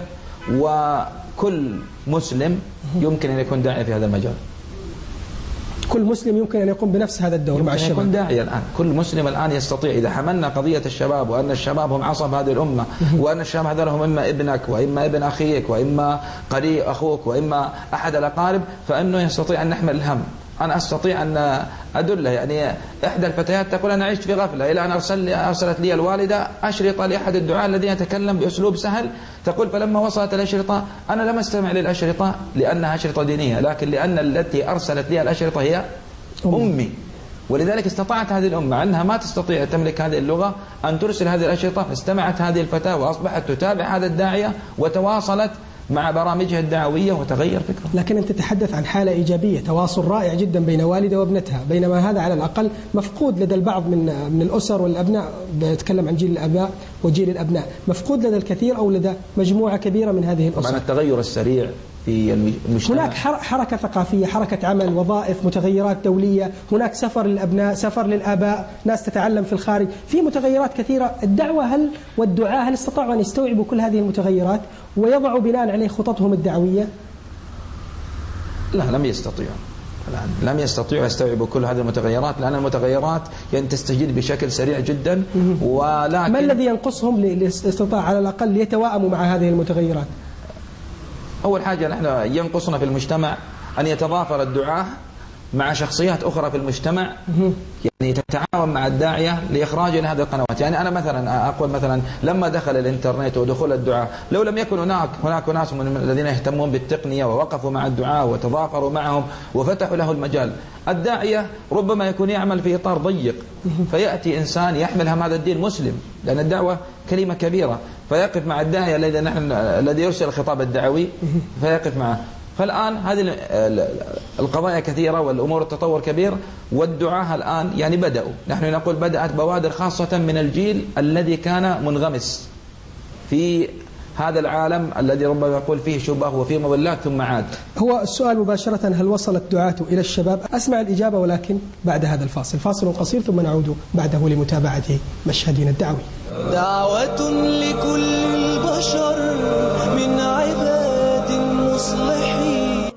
Speaker 2: وكل مسلم يمكن أن يكون داعية في هذا المجال.
Speaker 1: كل مسلم يمكن أن يقوم بنفس هذا الدور مع الشباب.
Speaker 2: يكون داعية الآن، كل مسلم الآن يستطيع إذا حملنا قضية الشباب، وأن الشباب هم عصب هذه الأمة، وأن الشباب هذول هم إما ابنك وإما ابن أخيك وإما قريب أخوك وإما أحد الأقارب، فإنه يستطيع أن نحمل الهم. أنا أستطيع أن أدله، يعني إحدى الفتيات تقول أنا عشت في غفلة إلى أن أرسل لي أرسلت لي الوالدة أشرطة لأحد الدعاء الذين يتكلم بأسلوب سهل، تقول فلما وصلت الأشرطة أنا لم أستمع للأشرطة لأنها أشرطة دينية، لكن لأن التي أرسلت لي الأشرطة هي أمي، ولذلك استطاعت هذه الأمة أنها ما تستطيع تملك هذه اللغة أن ترسل هذه الأشرطة، فاستمعت هذه الفتاة وأصبحت تتابع هذا الداعية وتواصلت مع برامجها الدعوية وتغير فكره.
Speaker 1: لكن أنت تتحدث عن حالة إيجابية، تواصل رائع جدا بين والدة وابنتها، بينما هذا على الأقل مفقود لدى البعض من من الأسر والأبناء. بتكلم عن جيل الآباء وجيل الأبناء، مفقود لدى الكثير أو لدى مجموعة كبيرة من هذه الأسر.
Speaker 2: طبعا التغير السريع في المجتمع،
Speaker 1: هناك حركة ثقافية، حركة عمل، وظائف، متغيرات دولية، هناك سفر للأبناء، سفر للآباء، ناس تتعلم في الخارج، في متغيرات كثيرة. الدعوة هل والدعاء هل استطاعوا أن يستوعبوا كل هذه المتغيرات ويضعوا بناء عليه خططهم الدعوية؟
Speaker 2: لا، لم يستطيعوا. الآن لم يستطيعوا يستوعبوا كل هذه المتغيرات، لأن المتغيرات يعني تستجد بشكل سريع جدا. ولكن
Speaker 1: ما الذي ينقصهم للاستطاعة على الأقل ليتواءموا مع هذه المتغيرات؟
Speaker 2: أول حاجة نحن ينقصنا في المجتمع أن يتضافر الدعاة مع شخصيات أخرى في المجتمع، يعني تتعاون مع الداعية لإخراج هذه القنوات. يعني أنا مثلا أقول مثلا لما دخل الإنترنت ودخول الدعاة، لو لم يكن هناك هناك ناس من الذين يهتمون بالتقنية ووقفوا مع الدعاة وتضافروا معهم وفتحوا له المجال، الداعية ربما يكون يعمل في إطار ضيق، فيأتي إنسان يحمل هم هذا الدين مسلم، لأن الدعوة كلمة كبيرة، فيقف مع الداعية الذي نحن الذي يرسل الخطاب الدعوي فيقف معه. فالآن هذه القضايا كثيرة والأمور التطور كبير، والدعاة الآن يعني بدأوا، نحن نقول بدأت بوادر خاصة من الجيل الذي كان منغمس في هذا العالم الذي ربما يقول فيه شبه وفيه مضلات ثم عاد.
Speaker 1: هو السؤال مباشرة، هل وصلت دعاة إلى الشباب؟ أسمع الإجابة ولكن بعد هذا الفاصل، فاصل قصير ثم نعود بعده لمتابعة مشهدنا الدعوي.
Speaker 3: دعوة لكل البشر من عباد مصلحين.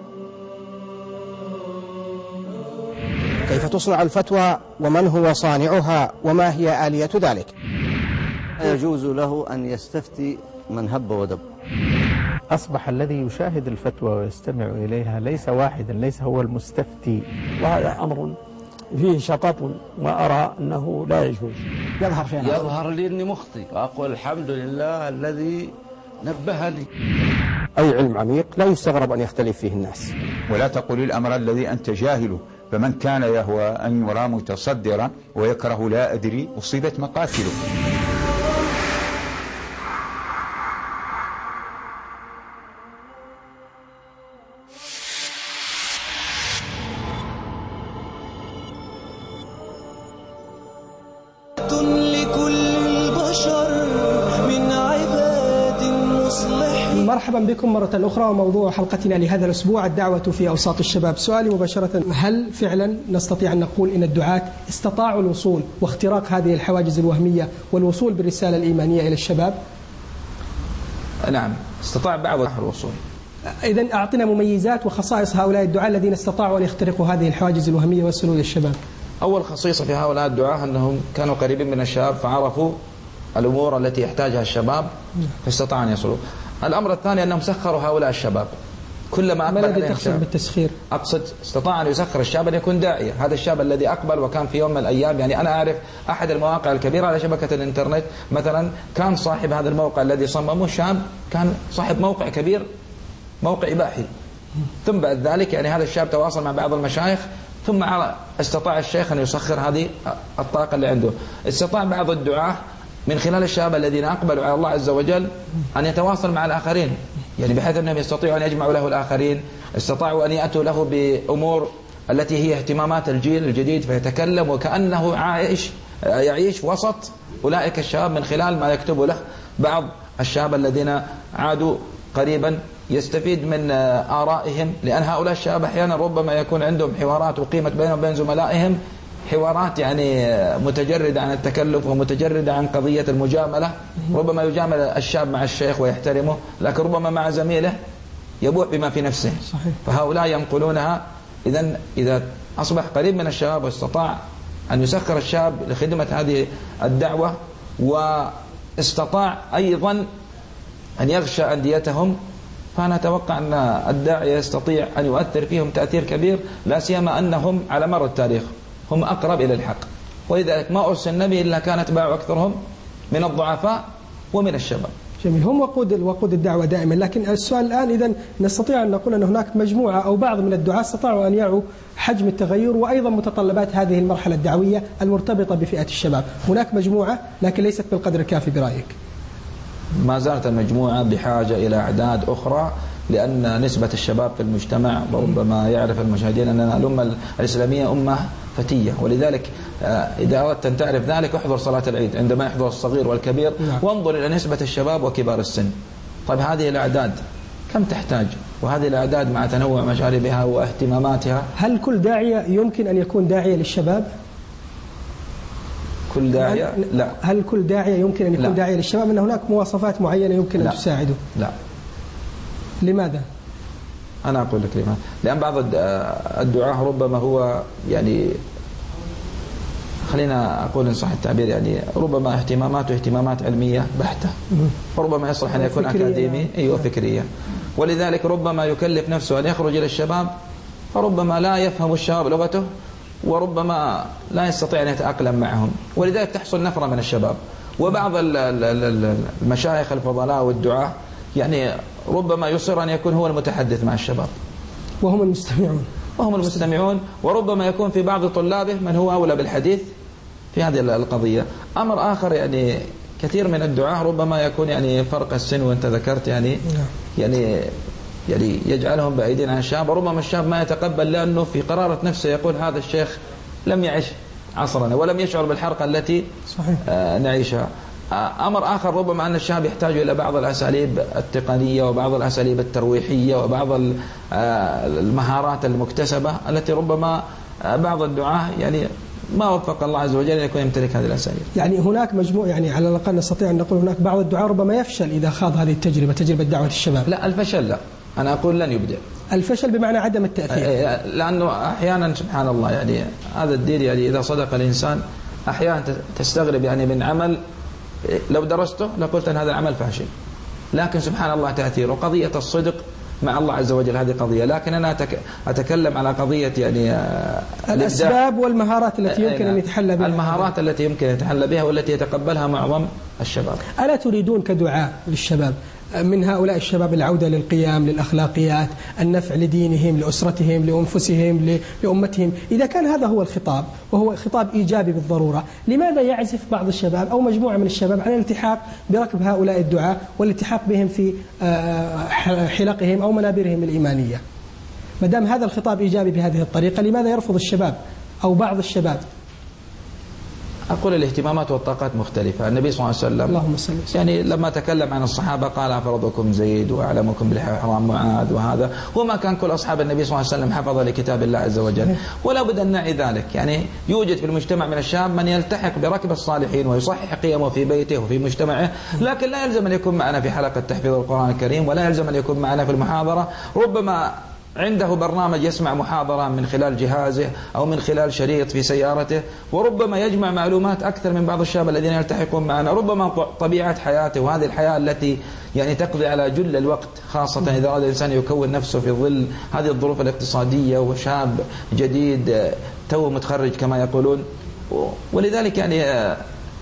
Speaker 6: كيف تصنع الفتوى ومن هو صانعها وما هي آلية ذلك؟
Speaker 7: يجوز له أن يستفتي من هب ودب.
Speaker 8: أصبح الذي يشاهد الفتوى ويستمع إليها ليس واحدا، ليس هو المستفتي،
Speaker 9: وهذا أمر فيه شطط وأرى أنه لا يجوز.
Speaker 6: يظهر شيء
Speaker 7: يظهر لي أني مخطئ وأقول الحمد لله الذي نبهني.
Speaker 6: أي علم عميق لا يستغرب أن يختلف فيه الناس.
Speaker 10: ولا تقل الأمر الذي أنت جاهله، فمن كان يهوى أن يرى متصدرا ويكره لا أدري أصيبت مقاتله.
Speaker 1: مرحبا بكم مرة أخرى، وموضوع حلقتنا لهذا الأسبوع الدعوة في أوساط الشباب. سؤالي مباشرة، هل فعلا نستطيع أن نقول إن الدعاة استطاعوا الوصول واختراق هذه الحواجز الوهمية والوصول بالرسالة الإيمانية إلى الشباب؟
Speaker 2: نعم، استطاع بعض الوصول.
Speaker 1: إذن أعطنا مميزات وخصائص هؤلاء الدعاة الذين استطاعوا أن يخترقوا هذه الحواجز الوهمية ويصلوا إلى الشباب.
Speaker 2: أول خصيصة في هؤلاء الدعاة أنهم كانوا قريبين من الشباب، فعرفوا الأمور التي يحتاجها الشباب فاستطاعوا أن يصلوا. الأمر الثاني أنهم سخروا هؤلاء الشباب، كلما أقبل
Speaker 1: ما الذي تقصد بالتسخير؟
Speaker 2: أقصد استطاع أن يسخر الشاب أن يكون داعية. هذا الشاب الذي أقبل وكان في يوم من الأيام، يعني أنا أعرف أحد المواقع الكبيرة على شبكة الإنترنت مثلا، كان صاحب هذا الموقع الذي صممه شاب كان صاحب موقع كبير، موقع إباحي، ثم بعد ذلك يعني هذا الشاب تواصل مع بعض المشايخ، ثم استطاع الشيخ أن يسخر هذه الطاقة اللي عنده. استطاع بعض الدعاة من خلال الشباب الذين أقبلوا على الله عز وجل أن يتواصل مع الآخرين، يعني بحيث أنهم يستطيعوا أن يجمعوا له الآخرين، استطاعوا أن يأتوا له بأمور التي هي اهتمامات الجيل الجديد، فيتكلم وكأنه عايش يعيش وسط أولئك الشباب من خلال ما يكتب له بعض الشباب الذين عادوا قريبا، يستفيد من آرائهم، لأن هؤلاء الشباب أحيانا ربما يكون عندهم حوارات أقيمت بينهم وبين زملائهم، حوارات يعني متجردة عن التكلف ومتجردة عن قضية المجاملة. ربما يجامل الشاب مع الشيخ ويحترمه، لكن ربما مع زميله يبوح بما في نفسه.
Speaker 1: صحيح.
Speaker 2: فهؤلاء ينقلونها. إذن إذا أصبح قريب من الشباب واستطاع أن يسخر الشاب لخدمة هذه الدعوة، واستطاع أيضا أن يغشى أنديتهم، فأنا أتوقع أن الداعية يستطيع أن يؤثر فيهم تأثير كبير، لا سيما أنهم على مر التاريخ هم أقرب إلى الحق، ولذلك ما أرسل النبي إلا كان اتباعه أكثرهم من الضعفاء ومن الشباب.
Speaker 1: جميل، هم وقود وقود الدعوة دائما. لكن السؤال الآن، إذن نستطيع أن نقول أن هناك مجموعة أو بعض من الدعاة استطاعوا أن يعوا حجم التغير وأيضا متطلبات هذه المرحلة الدعوية المرتبطة بفئة الشباب. هناك مجموعة لكن ليست بالقدر الكافي برأيك؟
Speaker 2: ما زالت المجموعة بحاجة إلى أعداد أخرى، لأن نسبة الشباب في المجتمع وربما يعرف المشاهدين أننا الأمة الإسلامية أمة فتية، ولذلك إذا أردت أن تعرف ذلك احضر صلاة العيد عندما يحضر الصغير والكبير وانظر إلى نسبة الشباب وكبار السن. طيب هذه الأعداد كم تحتاج؟ وهذه الأعداد مع تنوع مشاربها واهتماماتها.
Speaker 1: هل كل داعية يمكن أن يكون داعية للشباب؟
Speaker 2: كل داعية؟
Speaker 1: هل
Speaker 2: لا.
Speaker 1: هل كل داعية يمكن أن يكون
Speaker 2: لا.
Speaker 1: داعية للشباب؟ أن هناك مواصفات معينة يمكن أن
Speaker 2: لا.
Speaker 1: تساعده؟
Speaker 2: لا.
Speaker 1: لماذا؟
Speaker 2: أنا أقول لك لماذا. لأن بعض الدعاة ربما هو يعني خلينا أقول إن صح التعبير يعني ربما اهتماماته اهتمامات علمية بحتة، ربما يصلح أن يكون أكاديمي أيوة فكرية، ولذلك ربما يكلف نفسه أن يخرج إلى الشباب، فربما لا يفهم الشباب لغته وربما لا يستطيع أن يتأقلم معهم، ولذلك تحصل نفرة من الشباب. وبعض المشايخ الفضلاء والدعاة يعني ربما يصر أن يكون هو المتحدث مع الشباب
Speaker 1: وهم المستمعون
Speaker 2: وهم المستمعون وربما يكون في بعض طلابه من هو أولى بالحديث في هذه القضية. أمر آخر يعني كثير من الدعاة ربما يكون يعني فرق السن، وأنت ذكرت يعني يعني يعني يجعلهم بعيدين عن الشاب، وربما الشاب ما يتقبل لأنه في قرارة نفسه يقول هذا الشيخ لم يعش عصرنا ولم يشعر بالحرقة التي صحيح. آه نعيشها. آه أمر آخر ربما أن الشاب يحتاج إلى بعض الأساليب التقنية وبعض الأساليب الترويحية وبعض آه المهارات المكتسبة التي ربما آه بعض الدعاة يعني ما وفق الله عز وجل أن يكون يمتلك هذه الأساليب.
Speaker 1: يعني هناك مجموع يعني على الأقل نستطيع أن نقول هناك بعض الدعاة ربما يفشل إذا خاض هذه التجربة، تجربة دعوة الشباب.
Speaker 2: لا الفشل لا، أنا أقول لن يبدع.
Speaker 1: الفشل بمعنى عدم التأثير.
Speaker 2: لأنه أحيانا سبحان الله يعني هذا الدين يعني إذا صدق الإنسان أحيانا تستغرب يعني من عمل لو درسته لقلت أن هذا العمل فاشل، لكن سبحان الله تأثيره. قضية الصدق مع الله عز وجل هذه قضية، لكن أنا أتكلم على قضية يعني
Speaker 1: الأسباب والمهارات التي يمكن أن يتحلى بها.
Speaker 2: المهارات التي يمكن أن يتحلى بها والتي يتقبلها معظم الشباب.
Speaker 1: ألا تريدون كدعاء للشباب من هؤلاء الشباب العودة للقيام، للأخلاقيات، النفع لدينهم، لأسرتهم، لأنفسهم، لأمتهم؟ إذا كان هذا هو الخطاب وهو خطاب إيجابي بالضرورة، لماذا يعزف بعض الشباب أو مجموعة من الشباب عن الالتحاق بركب هؤلاء الدعاء والالتحاق بهم في حلقهم أو منابرهم الإيمانية؟ ما دام هذا الخطاب إيجابي بهذه الطريقة، لماذا يرفض الشباب أو بعض الشباب؟
Speaker 2: أقول الاهتمامات والطاقات مختلفة. النبي صلى الله عليه وسلم
Speaker 1: اللهم صل وسلم
Speaker 2: يعني لما تكلم عن الصحابة قال أفرضكم زيد وأعلمكم بالحرام معاذ، وهذا وما كان كل أصحاب النبي صلى الله عليه وسلم حفظ لكتاب الله عز وجل، ولا بد أن نعي ذلك. يعني يوجد في المجتمع من الشاب من يلتحق بركب الصالحين ويصحح قيمه في بيته وفي مجتمعه، لكن لا يلزم أن يكون معنا في حلقة تحفيظ القرآن الكريم، ولا يلزم أن يكون معنا في المحاضرة. ربما عنده برنامج يسمع محاضرة من خلال جهازه أو من خلال شريط في سيارته، وربما يجمع معلومات أكثر من بعض الشباب الذين يلتحقون معنا. ربما طبيعة حياته وهذه الحياة التي يعني تقضي على جل الوقت، خاصة إذا أراد الإنسان يكون نفسه في ظل هذه الظروف الاقتصادية وشاب جديد تو متخرج كما يقولون. ولذلك يعني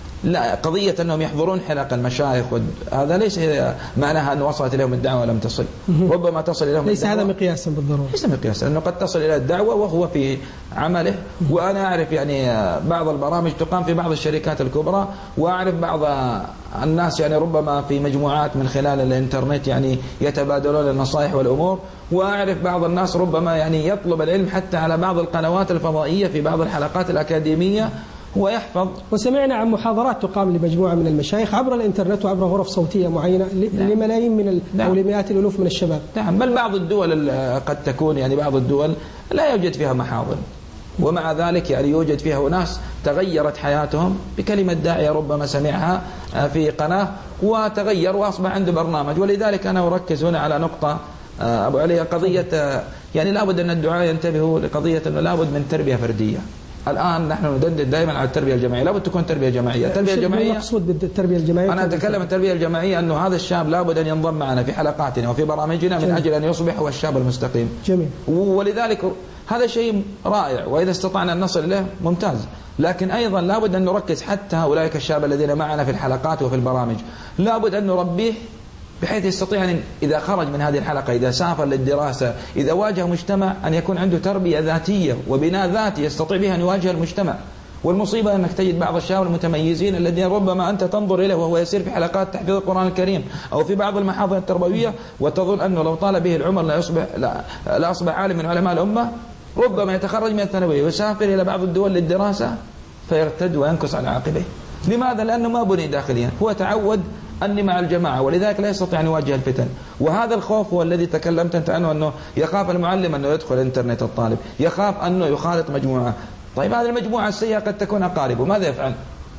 Speaker 2: لا قضية أنهم يحضرون حلق المشايخ هذا ليس معناها أن وصلت إليهم الدعوة ولم تصل. ربما تصل إليهم
Speaker 1: ليس هذا مقياسا بالضرورة،
Speaker 2: ليس مقياسا، لأنه قد تصل إلى الدعوة وهو في عمله. وأنا أعرف يعني بعض البرامج تقام في بعض الشركات الكبرى، وأعرف بعض الناس يعني ربما في مجموعات من خلال الإنترنت يعني يتبادلون النصائح والأمور، وأعرف بعض الناس ربما يعني يطلب العلم حتى على بعض القنوات الفضائية في بعض الحلقات الأكاديمية ويحفظ.
Speaker 1: وسمعنا عن محاضرات تقام لمجموعة من المشايخ عبر الإنترنت وعبر غرف صوتية معينة لملايين من ال... أو لمئات الألوف من الشباب.
Speaker 2: نعم، بل بعض الدول قد تكون يعني بعض الدول لا يوجد فيها محاضر، ومع ذلك يعني يوجد فيها ناس تغيرت حياتهم بكلمة داعية ربما سمعها في قناة وتغير وأصبح عنده برنامج. ولذلك أنا أركز هنا على نقطة أبو علي، قضية يعني لابد أن الدعاء ينتبهوا لقضية أنه لابد من تربية فردية. الآن نحن ندندن دائما على التربية الجماعية، لابد تكون تربية جماعية. التربية الجماعية
Speaker 1: مقصود بالتربية الجماعية،
Speaker 2: أنا أتكلم عن التربية الجماعية أنه هذا الشاب لابد أن ينضم معنا في حلقاتنا وفي برامجنا من أجل أن يصبح هو الشاب المستقيم.
Speaker 1: جميل.
Speaker 2: ولذلك هذا شيء رائع، وإذا استطعنا أن نصل إليه ممتاز، لكن أيضا لابد أن نركز حتى أولئك الشباب الذين معنا في الحلقات وفي البرامج، لابد أن نربيه بحيث يستطيع أن إذا خرج من هذه الحلقة، إذا سافر للدراسة، إذا واجه مجتمع، أن يكون عنده تربية ذاتية وبناء ذاتي يستطيع بها أن يواجه المجتمع. والمصيبة أنك تجد بعض الشباب المتميزين الذين ربما أنت تنظر إليه وهو يسير في حلقات تحفيظ القرآن الكريم أو في بعض المحاضر التربوية وتظن أنه لو طال به العمر لا يصبح لا, لا أصبح عالم من علماء الأمة، ربما يتخرج من الثانوية ويسافر إلى بعض الدول للدراسة فيرتد وينكس على عقبيه. لماذا؟ لأنه ما بني داخليا، هو تعود أني مع الجماعة ولذلك لا يستطيع أن يواجه الفتن. وهذا الخوف هو الذي تكلمت أنت عنه، أنه يخاف المعلم أنه يدخل الإنترنت الطالب، يخاف أنه يخالط مجموعة. طيب هذه المجموعة السيئة قد تكون أقاربه، ماذا يفعل؟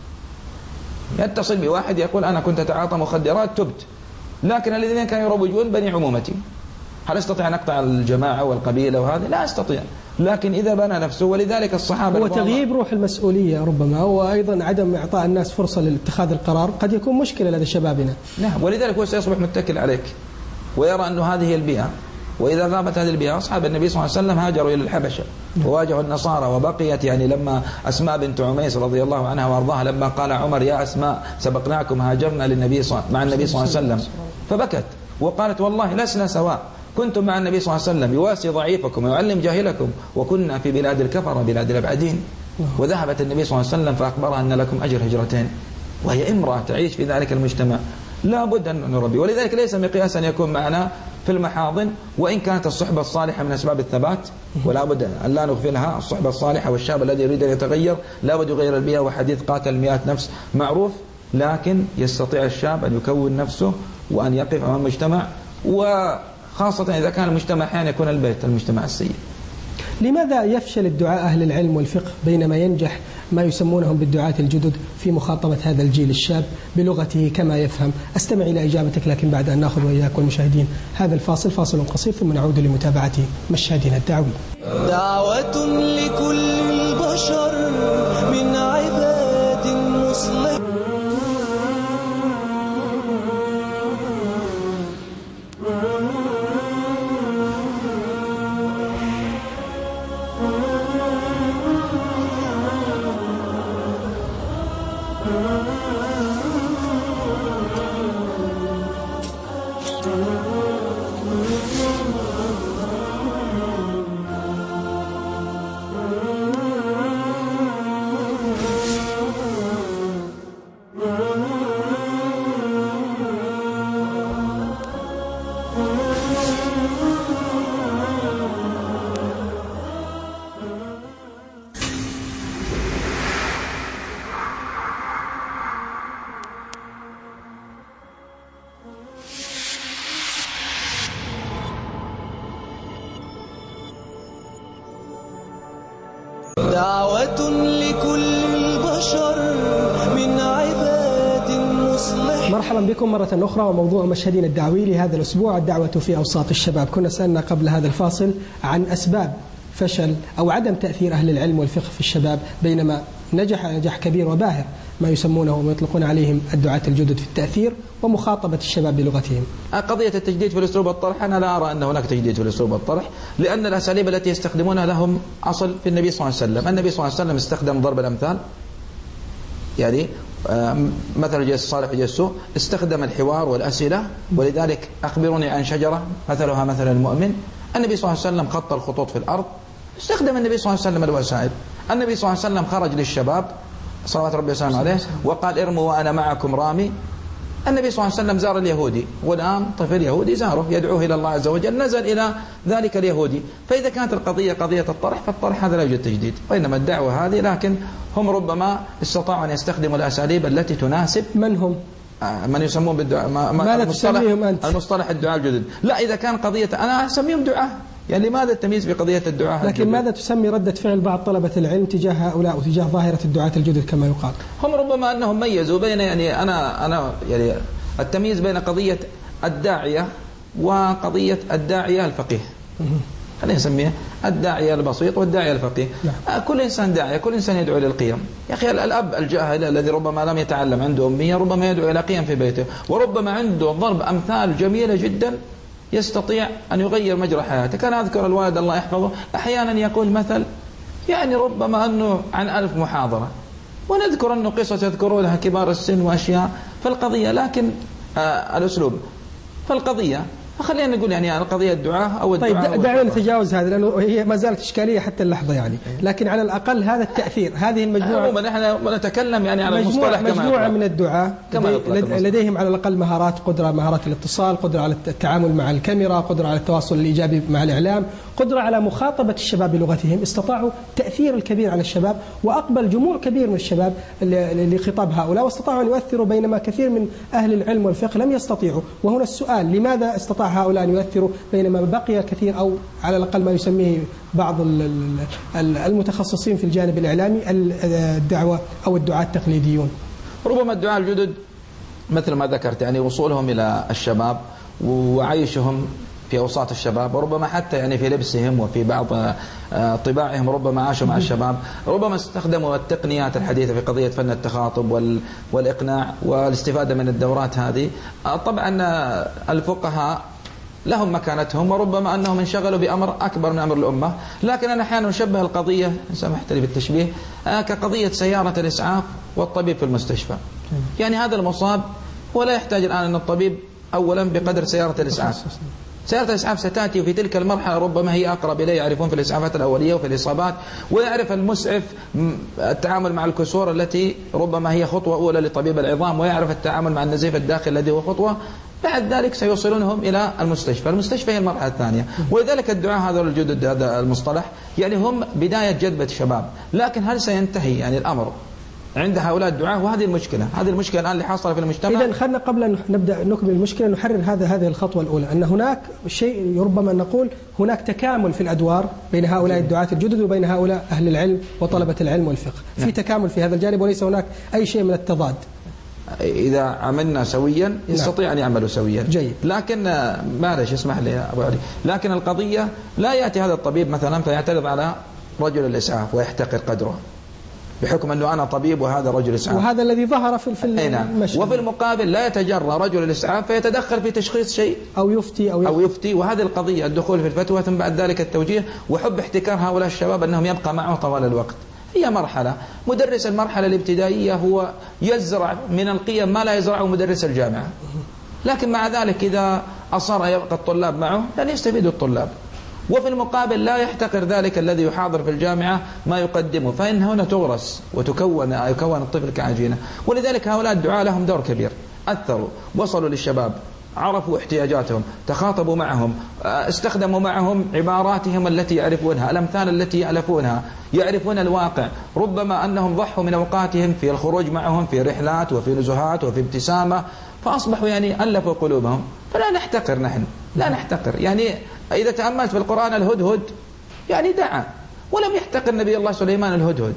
Speaker 2: يتصل بواحد يقول أنا كنت أتعاطى مخدرات تبت، لكن الذين كانوا يروجون بني عمومتي. هل استطيع أن أقطع الجماعة والقبيلة وهذا؟ لا أستطيع. لكن إذا بنى نفسه، ولذلك الصحابة
Speaker 1: هو تغييب روح المسؤولية ربما، وأيضا عدم إعطاء الناس فرصة لاتخاذ القرار قد يكون مشكلة لدى شبابنا.
Speaker 2: نعم، ولذلك هو سيصبح متكل عليك ويرى أنه هذه هي البيئة. وإذا غابت هذه البيئة، أصحاب النبي صلى الله عليه وسلم هاجروا إلى الحبشة وواجهوا النصارى، وبقيت يعني لما أسماء بنت عميس رضي الله عنها وأرضاها لما قال عمر يا أسماء سبقناكم هاجرنا للنبي صلى مع النبي صلى الله عليه وسلم، فبكت وقالت والله لسنا سواء، كنتم مع النبي صلى الله عليه وسلم يواسي ضعيفكم ويعلم جاهلكم، وكنا في بلاد الكفرة بلاد الأبعدين. وذهبت النبي صلى الله عليه وسلم فأخبرها أن لكم أجر هجرتين، وهي امرأة تعيش في ذلك المجتمع، لا بد أن نربي. ولذلك ليس مقياس أن يكون معنا في المحاضن، وإن كانت الصحبة الصالحة من أسباب الثبات، ولا بد أن لا نغفلها. الصحبة الصالحة والشاب الذي يريد أن يتغير لا بد يغير البيئة، وحديث قاتل مئات نفس معروف، لكن يستطيع الشاب أن يكون نفسه وأن يقف أمام المجتمع، وخاصة إذا كان المجتمع أحيانا يكون البيت المجتمع السيء.
Speaker 1: لماذا يفشل الدعاء أهل العلم والفقه بينما ينجح ما يسمونهم بالدعاة الجدد في مخاطبة هذا الجيل الشاب بلغته كما يفهم؟ أستمع إلى إجابتك، لكن بعد أن نأخذ وإياك والمشاهدين هذا الفاصل فاصل قصير ثم نعود لمتابعة مشهدنا الدعوي.
Speaker 3: دعوة لكل البشر من عباد مصلح. دعوة لكل البشر من عباد مصلح.
Speaker 1: مرحبا بكم مرة أخرى، وموضوع مشهدنا الدعوي لهذا الأسبوع الدعوة في أوساط الشباب. كنا سألنا قبل هذا الفاصل عن أسباب فشل أو عدم تأثير أهل العلم والفقه في الشباب، بينما نجح نجاح كبير وباهر ما يسمونه ويطلقون عليهم الدعاة الجدد في التأثير ومخاطبة الشباب بلغتهم.
Speaker 2: قضية التجديد في الأسلوب والطرح، أنا لا أرى أن هناك تجديد في الأسلوب والطرح، لأن الأساليب التي يستخدمونها لهم أصل في النبي صلى الله عليه وسلم. النبي صلى الله عليه وسلم استخدم ضرب الأمثال، يعني مثل جيش الصالح وجيش السوء، استخدم الحوار والأسئلة، ولذلك أخبروني عن شجرة مثلها مثل المؤمن. النبي صلى الله عليه وسلم خط الخطوط في الأرض، استخدم النبي صلى الله عليه وسلم الوسائل. النبي صلى الله عليه وسلم خرج للشباب صلوات ربي وسلامه عليه وقال ارموا وأنا معكم رامي. النبي صلى الله عليه وسلم زار اليهودي، والآن طفل يهودي زاره يدعوه إلى الله عز وجل، نزل إلى ذلك اليهودي. فإذا كانت القضية قضية الطرح، فالطرح هذا لا يوجد تجديد، وإنما الدعوة هذه. لكن هم ربما استطاعوا أن يستخدموا الأساليب التي تناسب
Speaker 1: من هم؟
Speaker 2: من يسمون بالدعاء ما
Speaker 1: ماذا تسميهم أنت؟
Speaker 2: المصطلح الدعاء الجدد. لا، إذا كان قضية أنا أسميهم دعاء، يعني لماذا التمييز بقضية الدعاء؟
Speaker 1: لكن ماذا تسمي ردة فعل بعض طلبة العلم تجاه هؤلاء وتجاه ظاهرة الدعاة الجدد كما يقال؟
Speaker 2: هم ربما أنهم ميزوا بين، يعني أنا أنا يعني التمييز بين قضية الداعية وقضية الداعية الفقيه. خلينا نسميه الداعية البسيط والداعية الفقيه. نعم. كل إنسان داعية، كل إنسان يدعو إلى القيم. يا أخي الأب الجاهل الذي ربما لم يتعلم عنده أمية ربما يدعو إلى قيم في بيته، وربما عنده ضرب أمثال جميلة جدا يستطيع أن يغير مجرى حياته. كان أذكر الوالد الله يحفظه أحيانا يقول مثل، يعني ربما أنه عن ألف محاضرة، ونذكر أنه قصة يذكرونها كبار السن وأشياء، فالقضية لكن آه الأسلوب، فالقضية خلينا نقول يعني القضية الدعاء أو الدعاء.
Speaker 1: طيب دعنا نتجاوز هذا لأنه هي ما زالت إشكالية حتى اللحظة يعني، لكن على الأقل هذا التأثير، هذه المجموعة
Speaker 2: عموما نحن نتكلم يعني على المصطلح كما
Speaker 1: مجموعة من الدعاة
Speaker 2: لدي
Speaker 1: لديهم على الأقل مهارات، قدرة مهارات الاتصال، قدرة على التعامل مع الكاميرا، قدرة على التواصل الإيجابي مع الإعلام، قدرة على مخاطبة الشباب بلغتهم، استطاعوا تأثير الكبير على الشباب، وأقبل جموع كبير من الشباب لخطاب هؤلاء واستطاعوا أن يؤثروا، بينما كثير من أهل العلم والفقه لم يستطيعوا. وهنا السؤال، لماذا استطاع هؤلاء أن يؤثروا بينما بقي الكثير أو على الأقل ما يسميه بعض المتخصصين في الجانب الإعلامي الدعوة أو الدعاة التقليديون؟
Speaker 2: ربما الدعاة الجدد مثل ما ذكرت يعني وصولهم إلى الشباب وعيشهم في أوساط الشباب، وربما حتى يعني في لبسهم وفي بعض طباعهم ربما عاشوا مع الشباب، ربما استخدموا التقنيات الحديثة في قضية فن التخاطب والإقناع والاستفادة من الدورات هذه. طبعا الفقهاء لهم مكانتهم، وربما أنهم انشغلوا بأمر أكبر من أمر الأمة، لكن أنا أحيانا أشبه القضية إن سمحت لي بالتشبيه كقضية سيارة الإسعاف والطبيب في المستشفى. يعني هذا المصاب هو لا يحتاج الآن أن الطبيب أولا بقدر سيارة الإسعاف. سيارة الإسعاف ستأتي وفي تلك المرحلة ربما هي أقرب إليه، يعرفون في الإسعافات الأولية وفي الإصابات، ويعرف المسعف التعامل مع الكسور التي ربما هي خطوة أولى لطبيب العظام، ويعرف التعامل مع النزيف الداخلي الذي هو خطوة. بعد ذلك سيوصلونهم إلى المستشفى، المستشفى هي المرحلة الثانية. ولذلك الدعاء هذا الجدد هذا المصطلح يعني هم بداية جذبة الشباب، لكن هل سينتهي يعني الأمر عند هؤلاء الدعاة؟ وهذه المشكلة، هذه المشكلة الآن اللي حاصلة في المجتمع.
Speaker 1: إذا خلنا قبل أن نبدأ نكمل المشكلة نحرر هذا هذه الخطوة الأولى، أن هناك شيء ربما نقول هناك تكامل في الأدوار بين هؤلاء الدعاة الجدد وبين هؤلاء أهل العلم وطلبة العلم والفقه، في تكامل في هذا الجانب وليس هناك أي شيء من التضاد.
Speaker 2: إذا عملنا سويا يستطيع أن يعملوا سويا.
Speaker 1: جيد.
Speaker 2: لكن معلش اسمح لي يا أبو علي، لكن القضية لا يأتي هذا الطبيب مثلا فيعترض على رجل الإسعاف ويحتقر قدره بحكم أنه أنا طبيب وهذا رجل إسعاف،
Speaker 1: وهذا الذي ظهر في في المشهد.
Speaker 2: وفي المقابل لا يتجرأ رجل الإسعاف فيتدخل في تشخيص شيء
Speaker 1: أو يفتي أو,
Speaker 2: أو يفتي. وهذه القضية الدخول في الفتوى ثم بعد ذلك التوجيه، وحب احتكار هؤلاء الشباب أنهم يبقى معه طوال الوقت. هي مرحلة، مدرس المرحلة الابتدائية هو يزرع من القيم ما لا يزرعه مدرس الجامعة، لكن مع ذلك إذا أصر يبقى الطلاب معه لن يستفيد الطلاب. وفي المقابل لا يحتقر ذلك الذي يحاضر في الجامعة ما يقدمه، فإن هنا تغرس وتكون يكون الطفل كعجينة. ولذلك هؤلاء الدعاة لهم دور كبير، أثروا، وصلوا للشباب، عرفوا احتياجاتهم، تخاطبوا معهم، استخدموا معهم عباراتهم التي يعرفونها، الأمثال التي يألفونها، يعرفون الواقع. ربما أنهم ضحوا من أوقاتهم في الخروج معهم في رحلات وفي نزهات وفي ابتسامة، فأصبحوا يعني ألفوا قلوبهم. فلا نحتقر، نحن لا نحتقر. يعني إذا تأملت في القرآن الهدهد يعني دعا، ولم يحتقر نبي الله سليمان الهدهد،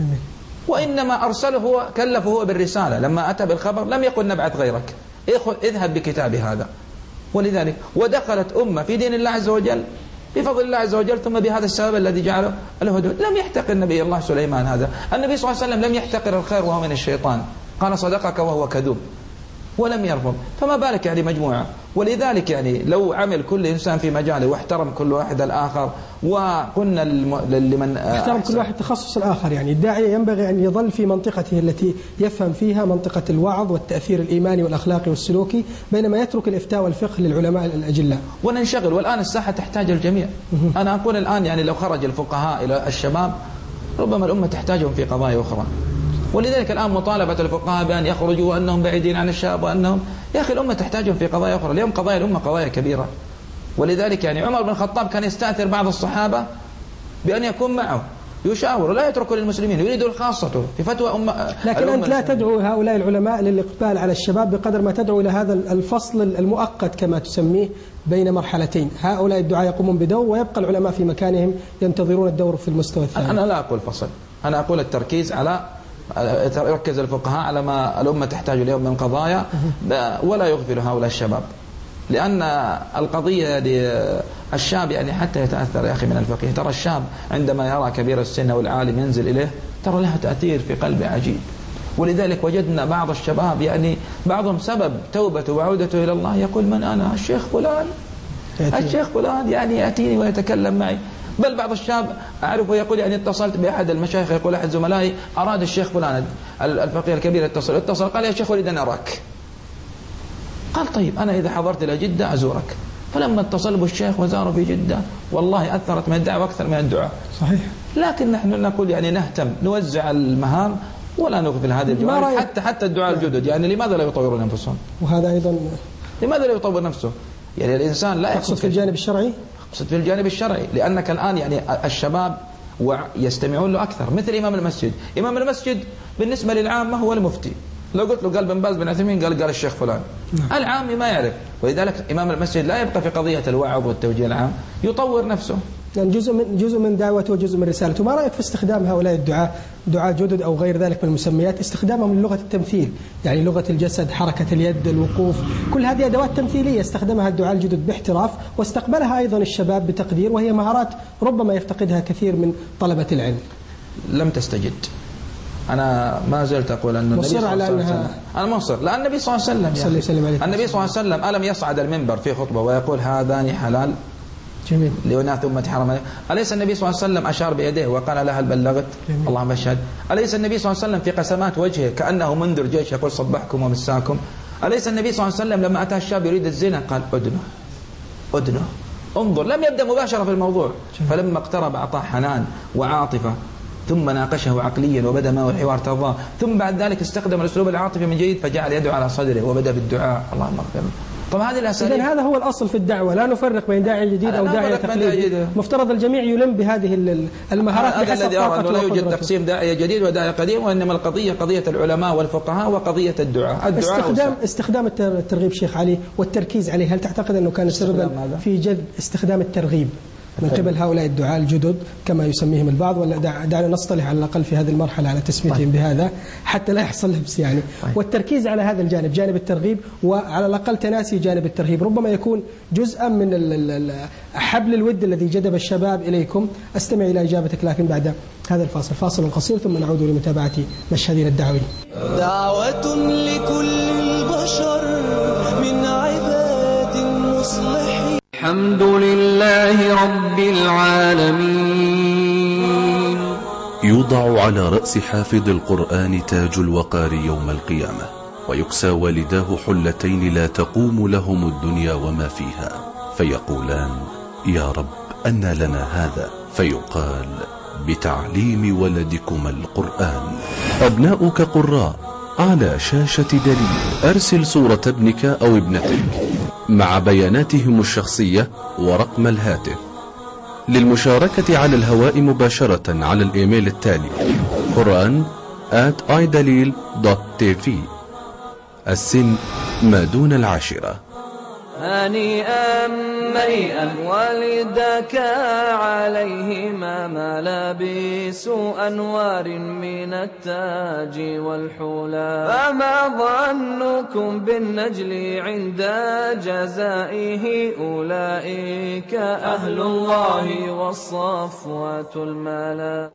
Speaker 2: وإنما أرسله هو كلفه هو بالرسالة. لما أتى بالخبر لم يقل نبعث غيرك، اذهب بكتابي هذا. ولذلك ودخلت أمة في دين الله عز وجل بفضل الله عز وجل، ثم بهذا السبب الذي جعله الهدهد. لم يحتقر نبي الله سليمان هذا. النبي صلى الله عليه وسلم لم يحتقر الخير وهو من الشيطان، قال صدقك وهو كذوب، ولم يرفض. فما بالك يعني مجموعة. ولذلك يعني لو عمل كل إنسان في مجاله واحترم كل واحد الآخر، وقلنا لمن
Speaker 1: احترم كل واحد تخصص الآخر، يعني الداعية ينبغي أن يظل في منطقته التي يفهم فيها، منطقة الوعظ والتأثير الإيماني والأخلاقي والسلوكي، بينما يترك الإفتاء والفقه للعلماء الأجلاء.
Speaker 2: وننشغل. والآن الساحة تحتاج الجميع. أنا أقول الآن يعني لو خرج الفقهاء إلى الشباب ربما الأمة تحتاجهم في قضايا أخرى. ولذلك الآن مطالبة الفقهاء بأن يخرجوا وأنهم بعيدين عن الشباب، وأنهم يا أخي الأمة تحتاجهم في قضايا أخرى. اليوم قضايا الأمة قضايا كبيرة. ولذلك يعني عمر بن الخطاب كان يستأثر بعض الصحابة بأن يكون معه يشاور، لا يترك للمسلمين، يريد الخاصة في فتوى أمة.
Speaker 1: لكن أنت لا تدعو هؤلاء العلماء للإقبال على الشباب بقدر ما تدعو إلى هذا الفصل المؤقت كما تسميه بين مرحلتين. هؤلاء الدعاء يقومون بدور ويبقى العلماء في مكانهم ينتظرون الدور في المستوى الثاني.
Speaker 2: أنا لا أقول فصل، أنا أقول التركيز على يركز الفقهاء على ما الأمة تحتاج اليوم من قضايا، ولا يغفل هؤلاء الشباب. لأن القضية الشاب يعني حتى يتأثر يا أخي من الفقيه. ترى الشاب عندما يرى كبير السن والعالم ينزل إليه ترى له تأثير في قلبه عجيب. ولذلك وجدنا بعض الشباب يعني بعضهم سبب توبته وعودته إلى الله يقول من أنا؟ الشيخ فلان، الشيخ فلان يعني يأتيني ويتكلم معي. بل بعض الشاب أعرفه يقول يعني اتصلت بأحد المشايخ، يقول أحد زملائي أراد الشيخ فلان الفقيه الكبير اتصل اتصل قال يا شيخ أريد أن أراك. قال طيب أنا إذا حضرت إلى جدة أزورك. فلما اتصل بالشيخ وزاره في جدة والله أثرت من الدعوة أكثر من الدعاء.
Speaker 1: صحيح.
Speaker 2: لكن نحن نقول يعني نهتم نوزع المهام ولا نغفل هذه الجوانب، حتى حتى الدعاء الجدد يعني لماذا لا يطورون أنفسهم؟
Speaker 1: وهذا أيضا
Speaker 2: لماذا لا يطور نفسه؟ يعني الإنسان لا
Speaker 1: يقصد في الجانب الشرعي؟
Speaker 2: يقصد في الجانب الشرعي، لأنك الآن يعني الشباب يستمعون له أكثر، مثل إمام المسجد. إمام المسجد بالنسبة للعامة هو المفتي، لو قلت له قال بن باز بن عثيمين قال قال الشيخ فلان. نعم. العام ما يعرف، ولذلك إمام المسجد لا يبقى في قضية الوعظ والتوجيه العام، يطور نفسه.
Speaker 1: يعني جزء من جزء من دعوته وجزء من رسالته. ما رأيك في استخدام هؤلاء الدعاء دعاء جدد أو غير ذلك من المسميات، استخدامهم للغة التمثيل، يعني لغة الجسد، حركة اليد، الوقوف، كل هذه أدوات تمثيلية استخدمها الدعاء الجدد باحتراف، واستقبلها أيضا الشباب بتقدير، وهي مهارات ربما يفتقدها كثير من طلبة العلم.
Speaker 2: لم تستجد. أنا ما زلت أقول أن النبي صلى الله عليه وسلم، أنا مصر لأن النبي صلى الله عليه وسلم
Speaker 1: صلى الله عليه
Speaker 2: النبي صلى الله عليه وسلم ألم يصعد المنبر في خطبة ويقول هذان حلال
Speaker 1: جميل
Speaker 2: لأناث أمتي حرام؟ أليس النبي صلى الله عليه وسلم أشار بيده وقال لها هل بلغت؟ جميل. اللهم اشهد. أليس النبي صلى الله عليه وسلم في قسمات وجهه كأنه منذر جيش يقول صبحكم ومساكم؟ أليس النبي صلى الله عليه وسلم لما أتى الشاب يريد الزنا قال أدنه أدنه انظر، لم يبدأ مباشرة في الموضوع. جميل. فلما اقترب أعطاه حنان وعاطفة، ثم ناقشه عقليا وبدأ معه الحوار ترضاه، ثم بعد ذلك استخدم الأسلوب العاطفي من جديد فجعل يده على صدره وبدأ بالدعاء اللهم اغفر له. طب هذه الأساليب.
Speaker 1: إذن هذا هو الأصل في الدعوة، لا نفرق بين داعي جديد أو داعية تقليدي، مفترض الجميع يلم بهذه المهارات بحسب طاقته.
Speaker 2: لا يوجد تقسيم داعية جديد وداعية قديم، وإنما القضية قضية العلماء والفقهاء وقضية الدعاء. الدعاء
Speaker 1: استخدام أوسع. استخدام الترغيب شيخ علي والتركيز عليه، هل تعتقد أنه كان سببا في جذب استخدام الترغيب من قبل هؤلاء الدعاء الجدد كما يسميهم البعض؟ ولا دعنا نصطلح على الأقل في هذه المرحلة على تسميتهم طيب. بهذا حتى لا يحصل لبس يعني. طيب. والتركيز على هذا الجانب، جانب الترغيب، وعلى الأقل تناسي جانب الترهيب، ربما يكون جزءا من حبل الود الذي جذب الشباب إليكم. أستمع إلى إجابتك لكن بعد هذا الفاصل، فاصل قصير ثم نعود لمتابعة مشهدنا الدعوي.
Speaker 3: دعوة لكل البشر من عباد مصلحين.
Speaker 11: الحمد لله رب العالمين.
Speaker 12: يوضع على رأس حافظ القرآن تاج الوقار يوم القيامة، ويكسى والداه حلتين لا تقوم لهم الدنيا وما فيها، فيقولان يا رب أنى لنا هذا؟ فيقال بتعليم ولدكما القرآن. أبناؤك قراء على شاشة دليل. أرسل صورة ابنك أو ابنتك مع بياناتهم الشخصية ورقم الهاتف للمشاركة على الهواء مباشرة على الإيميل التالي قرآن آت آي دليل دوت تي في. السن ما دون العاشرة.
Speaker 11: هنيئا مريئا والدك عليهما ملابس أنوار من التاج والحلى، فما ظنكم بالنجل عند جزائه؟ أولئك أهل الله والصفوة الملا.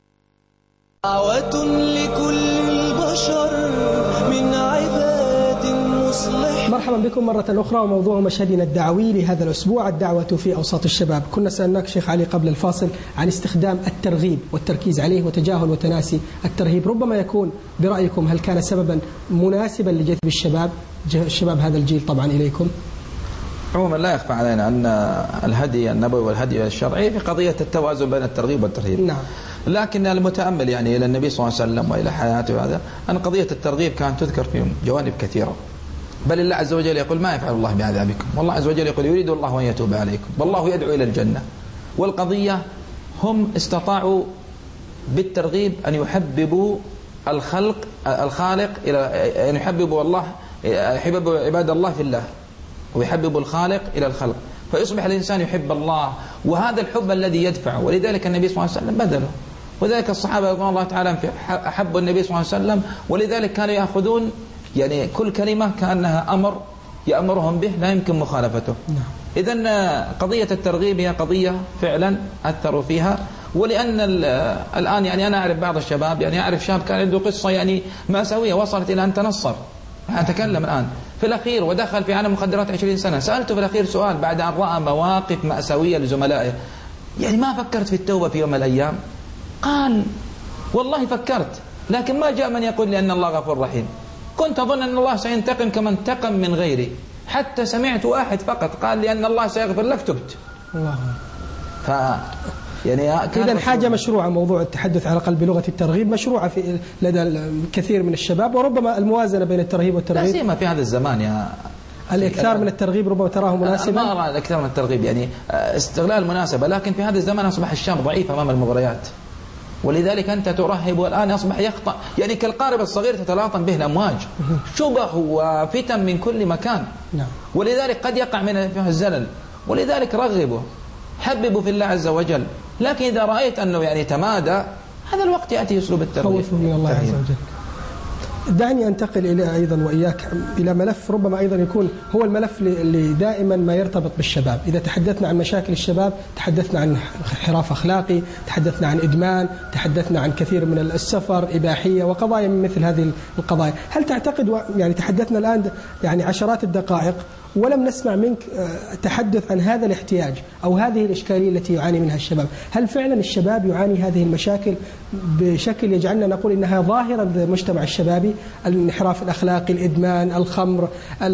Speaker 3: دعوة لكل البشر من عباد مصلح.
Speaker 1: مرحبا بكم مرة أخرى، وموضوع مشهدنا الدعوي لهذا الأسبوع الدعوة في أوساط الشباب. كنا سألناك شيخ علي قبل الفاصل عن استخدام الترغيب والتركيز عليه وتجاهل وتناسي الترهيب، ربما يكون برأيكم هل كان سببا مناسبا لجذب الشباب الشباب هذا الجيل طبعا إليكم؟
Speaker 2: عموما لا يخفى علينا أن الهدي النبوي والهدي الشرعي في قضية التوازن بين الترغيب والترهيب.
Speaker 1: نعم.
Speaker 2: لكن المتأمل يعني إلى النبي صلى الله عليه وسلم وإلى حياته هذا أن قضية الترغيب كانت تذكر في جوانب كثيرة، بل الله عز وجل يقول ما يفعل الله بعذابكم، والله عز وجل يقول يريد الله أن يتوب عليكم، والله يدعو إلى الجنة. والقضية هم استطاعوا بالترغيب أن يحببوا الخلق الخالق إلى أن يحببوا الله يحببوا عباد الله في الله، ويحببوا الخالق إلى الخلق، فيصبح الإنسان يحب الله، وهذا الحب الذي يدفعه. ولذلك النبي صلى الله عليه وسلم بذله، وذلك الصحابة رضوان الله تعالى أحبوا النبي صلى الله عليه وسلم، ولذلك كانوا يأخذون يعني كل كلمة كأنها أمر يأمرهم به لا يمكن مخالفته. إذن قضية الترغيب هي قضية فعلا أثروا فيها. ولأن الآن يعني أنا أعرف بعض الشباب، يعني أعرف شاب كان عنده قصة يعني مأساوية وصلت إلى أن تنصر، أتكلم الآن في الأخير ودخل في عالم مخدرات عشرين سنة. سألته في الأخير سؤال بعد أن رأى مواقف مأساوية لزملائه، يعني ما فكرت في التوبة في يوم من الأيام؟ قال والله فكرت، لكن ما جاء من يقول لي أن الله غفور رحيم. كنت أظن أن الله سينتقم كما انتقم من غيري. حتى سمعت واحد فقط قال لي أن الله سيغفر لك تبت.
Speaker 1: الله.
Speaker 2: ف يعني
Speaker 1: إذا حاجة مشروعة، موضوع التحدث على الأقل بلغة الترغيب مشروعة في لدى الكثير من الشباب، وربما الموازنة بين الترهيب والترغيب
Speaker 2: لا سيما في هذا الزمان. يا
Speaker 1: الإكثار من الترغيب ربما تراه مناسبا.
Speaker 2: ما أرى الإكثار من الترغيب يعني استغلال مناسبة، لكن في هذا الزمان أصبح الشاب ضعيف أمام المغريات، ولذلك أنت ترهب والآن أصبح يخطأ، يعني كالقارب الصغير تتلاطم به الأمواج، شبه وفتن من كل مكان.
Speaker 1: نعم.
Speaker 2: ولذلك قد يقع من الزلل، ولذلك رغبه حببه في الله عز وجل. لكن إذا رأيت أنه يعني تمادى، هذا الوقت يأتي أسلوب الترغيب.
Speaker 1: خوف من الله عز وجل. دعني أنتقل إلى أيضا وإياك إلى ملف ربما أيضا يكون هو الملف اللي دائما ما يرتبط بالشباب. إذا تحدثنا عن مشاكل الشباب تحدثنا عن انحراف أخلاقي، تحدثنا عن إدمان، تحدثنا عن كثير من السفر، إباحية وقضايا من مثل هذه القضايا. هل تعتقد، يعني تحدثنا الآن يعني عشرات الدقائق ولم نسمع منك تحدث عن هذا الاحتياج أو هذه الإشكالية التي يعاني منها الشباب؟ هل فعلا الشباب يعاني هذه المشاكل بشكل يجعلنا نقول إنها ظاهرة المجتمع الشبابي؟ الانحراف الأخلاقي، الإدمان، الخمر،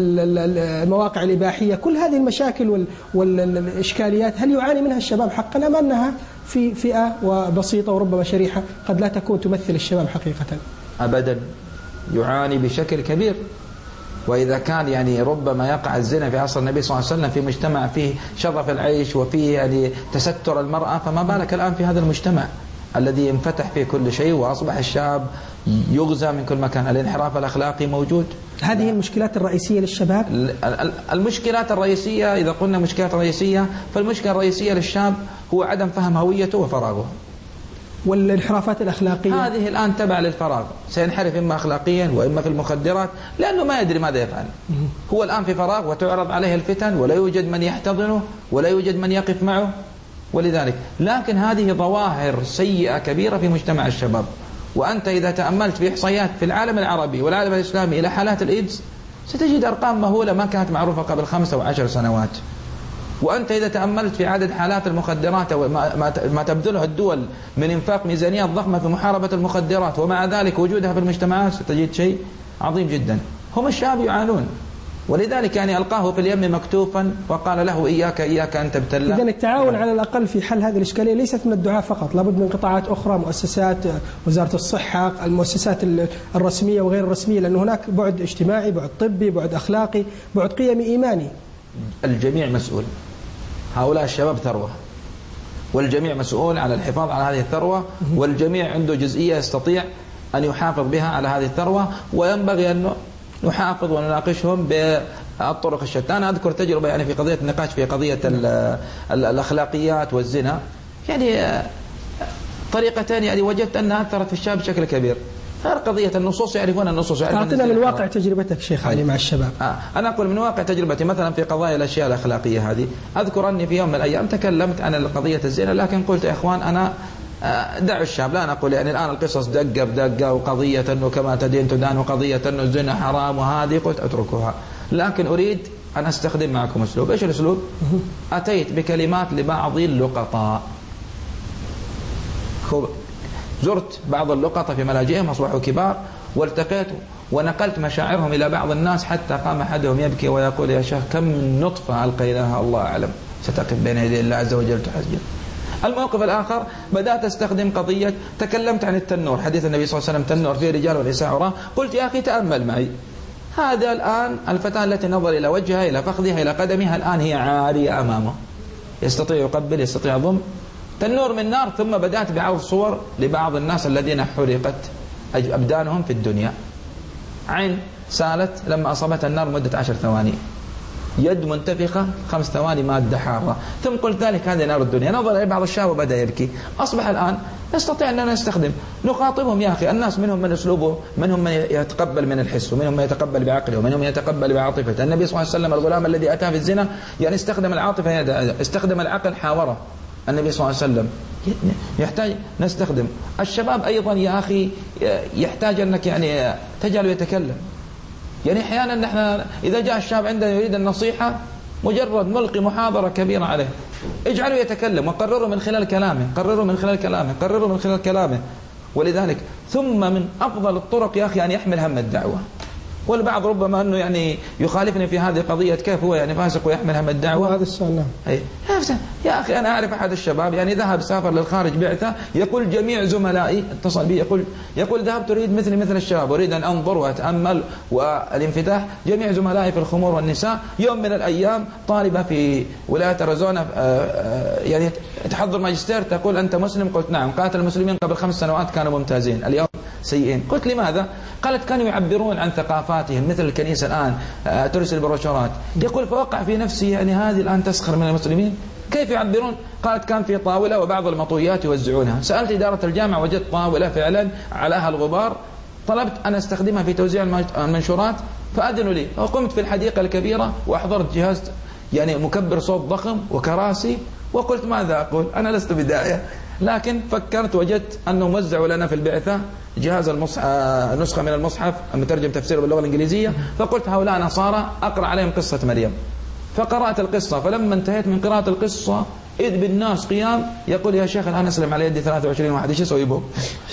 Speaker 1: المواقع الإباحية، كل هذه المشاكل والإشكاليات هل يعاني منها الشباب حقا أم أنها في فئة وبسيطة وربما شريحة قد لا تكون تمثل الشباب حقيقة؟
Speaker 2: أبدا، يعاني بشكل كبير. وإذا كان يعني ربما يقع الزنا في عصر النبي صلى الله عليه وسلم في مجتمع فيه شظف العيش وفيه يعني تستر المرأة، فما بالك الآن في هذا المجتمع الذي انفتح فيه كل شيء وأصبح الشاب يغزى من كل مكان. الانحراف الأخلاقي موجود.
Speaker 1: هذه المشكلات الرئيسية للشباب.
Speaker 2: المشكلات الرئيسية، إذا قلنا مشكلات رئيسية، فالمشكلة الرئيسية للشاب هو عدم فهم هويته وفراغه.
Speaker 1: والانحرافات الأخلاقية
Speaker 2: هذه الآن تبع للفراغ، سينحرف إما أخلاقيا وإما في المخدرات، لأنه ما يدري ماذا يفعل. هو الآن في فراغ وتعرض عليه الفتن ولا يوجد من يحتضنه ولا يوجد من يقف معه، ولذلك لكن هذه ظواهر سيئة كبيرة في مجتمع الشباب. وأنت إذا تأملت في إحصائيات في العالم العربي والعالم الإسلامي إلى حالات الإيدز ستجد أرقام مهولة ما كانت معروفة قبل خمسة وعشر سنوات. وأنت إذا تأملت في عدد حالات المخدرات وما تبذله الدول من إنفاق ميزانيات ضخمة في محاربة المخدرات، ومع ذلك وجودها في المجتمعات ستجد شيء عظيم جدا. هم الشباب يعانون، ولذلك يعني ألقاه في اليم مكتوفا وقال له إياك إياك أن تبتلى.
Speaker 1: إذن التعاون على الأقل في حل هذه الإشكالية ليست من الدعاء فقط، لابد من قطاعات أخرى، مؤسسات وزارة الصحة، المؤسسات الرسمية وغير الرسمية، لأن هناك بعد اجتماعي، بعد طبي، بعد أخلاقي، بعد قيمي إيماني.
Speaker 2: الجميع مسؤول. هؤلاء الشباب ثروة، والجميع مسؤول على الحفاظ على هذه الثروة، والجميع عنده جزئية يستطيع أن يحافظ بها على هذه الثروة، وينبغي أن نحافظ ونناقشهم بالطرق الشتى. أنا أذكر تجربة يعني في قضية النقاش في قضية الأخلاقيات والزنا، يعني طريقتين يعني وجدت أنها أثرت في الشاب بشكل كبير. غير قضية النصوص، يعرفون النصوص.
Speaker 1: أعطنا من واقع تجربتك شيخ علي مع الشباب.
Speaker 2: آه. أنا أقول من واقع تجربتي مثلا في قضايا الأشياء الأخلاقية هذه. أذكر أني في يوم من الأيام تكلمت عن قضية الزنا، لكن قلت يا إخوان أنا دعوا الشاب، لا نقول يعني الآن القصص دقة بدقة وقضية أنه كما تدين تدان وقضية أنه الزنا حرام وهذه، قلت أتركوها، لكن أريد أن أستخدم معكم أسلوب. إيش الأسلوب؟ أتيت بكلمات لبعض اللقطاء، زرت بعض اللقطة في ملاجئهم أصبحوا كبار والتقيت ونقلت مشاعرهم إلى بعض الناس، حتى قام أحدهم يبكي ويقول يا شيخ كم نطفة ألقيناها الله أعلم ستقف بين يدي الله عز وجل تحجب. الموقف الآخر بدأت أستخدم قضية، تكلمت عن التنور، حديث النبي صلى الله عليه وسلم تنور فيه رجال ونساء عراة، قلت يا أخي تأمل معي، هذا الآن الفتاة التي نظر إلى وجهها إلى فخذها إلى قدمها الآن هي عارية أمامه، يستطيع يقبل يستطيع يضم، تنور من نار. ثم بدأت بعرض صور لبعض الناس الذين حرقت أبدانهم في الدنيا، عين سالت لما أصابت النار مدة عشر ثواني، يد منتفخة خمس ثواني مادة حارة، ثم قلت ذلك هذه نار الدنيا. نظر إلى بعض الشباب وبدأ يبكي. أصبح الآن نستطيع أننا نستخدم، نخاطبهم يا أخي، الناس منهم من أسلوبه، منهم من يتقبل من الحس، ومنهم من يتقبل بعقله، ومنهم من يتقبل بعاطفته. النبي صلى الله عليه وسلم الغلام الذي أتى في الزنا يعني استخدم العاطفة، استخدم العقل حاوره النبي صلى الله عليه وسلم. يحتاج نستخدم. الشباب أيضا يا أخي يحتاج أنك يعني تجعله يتكلم. يعني أحيانا نحن إذا جاء الشاب عندنا يريد النصيحة مجرد نلقي محاضرة كبيرة عليه، اجعله يتكلم وقرره من خلال كلامه، قرره من خلال كلامه، قرره من خلال كلامه. ولذلك ثم من أفضل الطرق يا أخي أن يحمل هم الدعوة. والبعض ربما أنه يعني يخالفني في هذه القضية، كيف هو يعني فاسق ويحمل هم الدعوة؟
Speaker 1: هذا السؤال. نعم.
Speaker 2: أي يا أخي أنا أعرف أحد الشباب يعني ذهب سافر للخارج بعثة، يقول جميع زملائي اتصل بي يقول يقول ذهبت أريد مثلي مثل الشباب، أريد أن أنظر وأتأمل والانفتاح. جميع زملائي في الخمور والنساء. يوم من الأيام طالبة في ولاية أريزونا يعني تحضر ماجستير تقول أنت مسلم؟ قلت نعم. قالت المسلمين قبل خمس سنوات كانوا ممتازين، اليوم سيئين. قلت لماذا؟ قالت كانوا يعبرون عن ثقافاتهم مثل الكنيسة الآن ترسل بروشورات. يقول فوقع في نفسي يعني هذه الآن تسخر من المسلمين، كيف يعبرون؟ قالت كان في طاولة وبعض المطويات يوزعونها. سألت إدارة الجامعة وجدت طاولة فعلا عليها الغبار، طلبت أن أستخدمها في توزيع المنشورات فأذنوا لي، وقمت في الحديقة الكبيرة وأحضرت جهاز يعني مكبر صوت ضخم وكراسي، وقلت ماذا أقول؟ أنا لست بداعية، لكن فكرت وجدت أنهم وزعوا لنا في البعثة جهاز المصحف، نسخة من المصحف المترجم تفسيره باللغة الإنجليزية، فقلت هؤلاء نصارى أقرأ عليهم قصة مريم. فقرأت القصة، فلما انتهيت من قراءة القصة إذ بالناس قيام يقول يا شيخ الآن أسلم على يدي ثلاثة وعشرين واحد، إيش يسوي بهم؟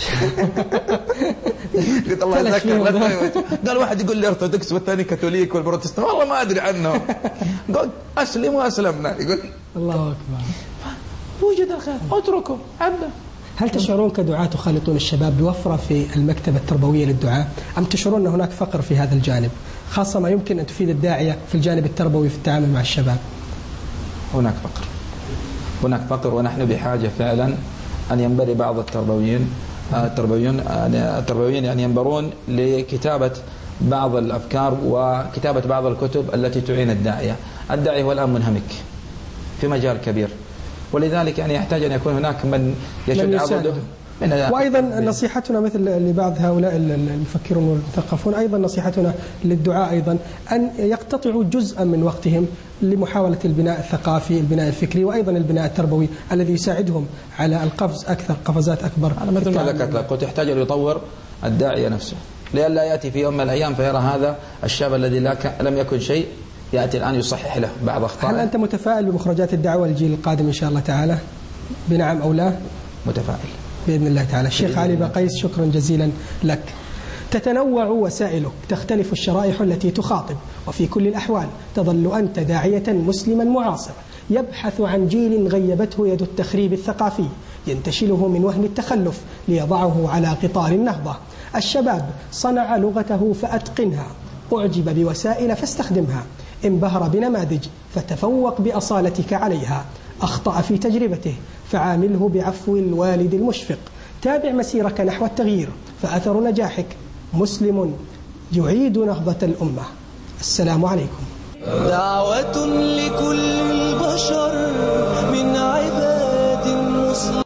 Speaker 2: قلت الله يذكر. قال واحد يقول لي أرثوذكس والثاني كاثوليك والبروتستان، والله ما أدري عنه. قلت أسلم وأسلمنا. يقول
Speaker 1: الله أكبر.
Speaker 2: وجد الخير اتركوا عبده.
Speaker 1: هل تشعرون كدعاة تخالطون الشباب بوفرة في المكتبة التربوية للدعاة، أم تشعرون أن هناك فقر في هذا الجانب، خاصة ما يمكن أن تفيد الداعية في الجانب التربوي في التعامل مع الشباب؟
Speaker 2: هناك فقر، هناك فقر، ونحن بحاجة فعلا أن ينبري بعض التربويين التربويين التربويين يعني ينبرون لكتابة بعض الأفكار وكتابة بعض الكتب التي تعين الداعية. الداعية هو الآن منهمك في مجال كبير، ولذلك يعني يحتاج أن يكون هناك من يشد عضده.
Speaker 1: وأيضا نصيحتنا مثل لبعض هؤلاء المفكرون والمثقفون، أيضا نصيحتنا للدعاء أيضا أن يقتطعوا جزءا من وقتهم لمحاولة البناء الثقافي، البناء الفكري، وأيضا البناء التربوي الذي يساعدهم على القفز أكثر، قفزات أكبر.
Speaker 2: أنا مثل ما ذكرت لك، قلت يحتاج أن يطور الداعية نفسه، لئلا يأتي في يوم من الأيام فيرى هذا الشاب الذي لم يكن شيء يأتي الآن يصحح له بعض أخطائه.
Speaker 1: هل أنت متفائل بمخرجات الدعوة للجيل القادم إن شاء الله تعالى؟ بنعم أو لا؟
Speaker 2: متفائل
Speaker 1: بإذن الله تعالى. الشيخ علي بقيس شكرا جزيلا لك. تتنوع وسائلك، تختلف الشرائح التي تخاطب، وفي كل الأحوال تظل أنت داعية مسلما معاصر يبحث عن جيل غيبته يد التخريب الثقافي ينتشله من وهم التخلف ليضعه على قطار النهضة. الشباب صنع لغته فأتقنها، أعجب بوسائل فاستخدمها، انبهر بنماذج فتفوق بأصالتك عليها، أخطأ في تجربته فعامله بعفو الوالد المشفق. تابع مسيرك نحو التغيير فأثر نجاحك مسلم يعيد نهضة الأمة. السلام عليكم.
Speaker 3: دعوة لكل البشر من عباد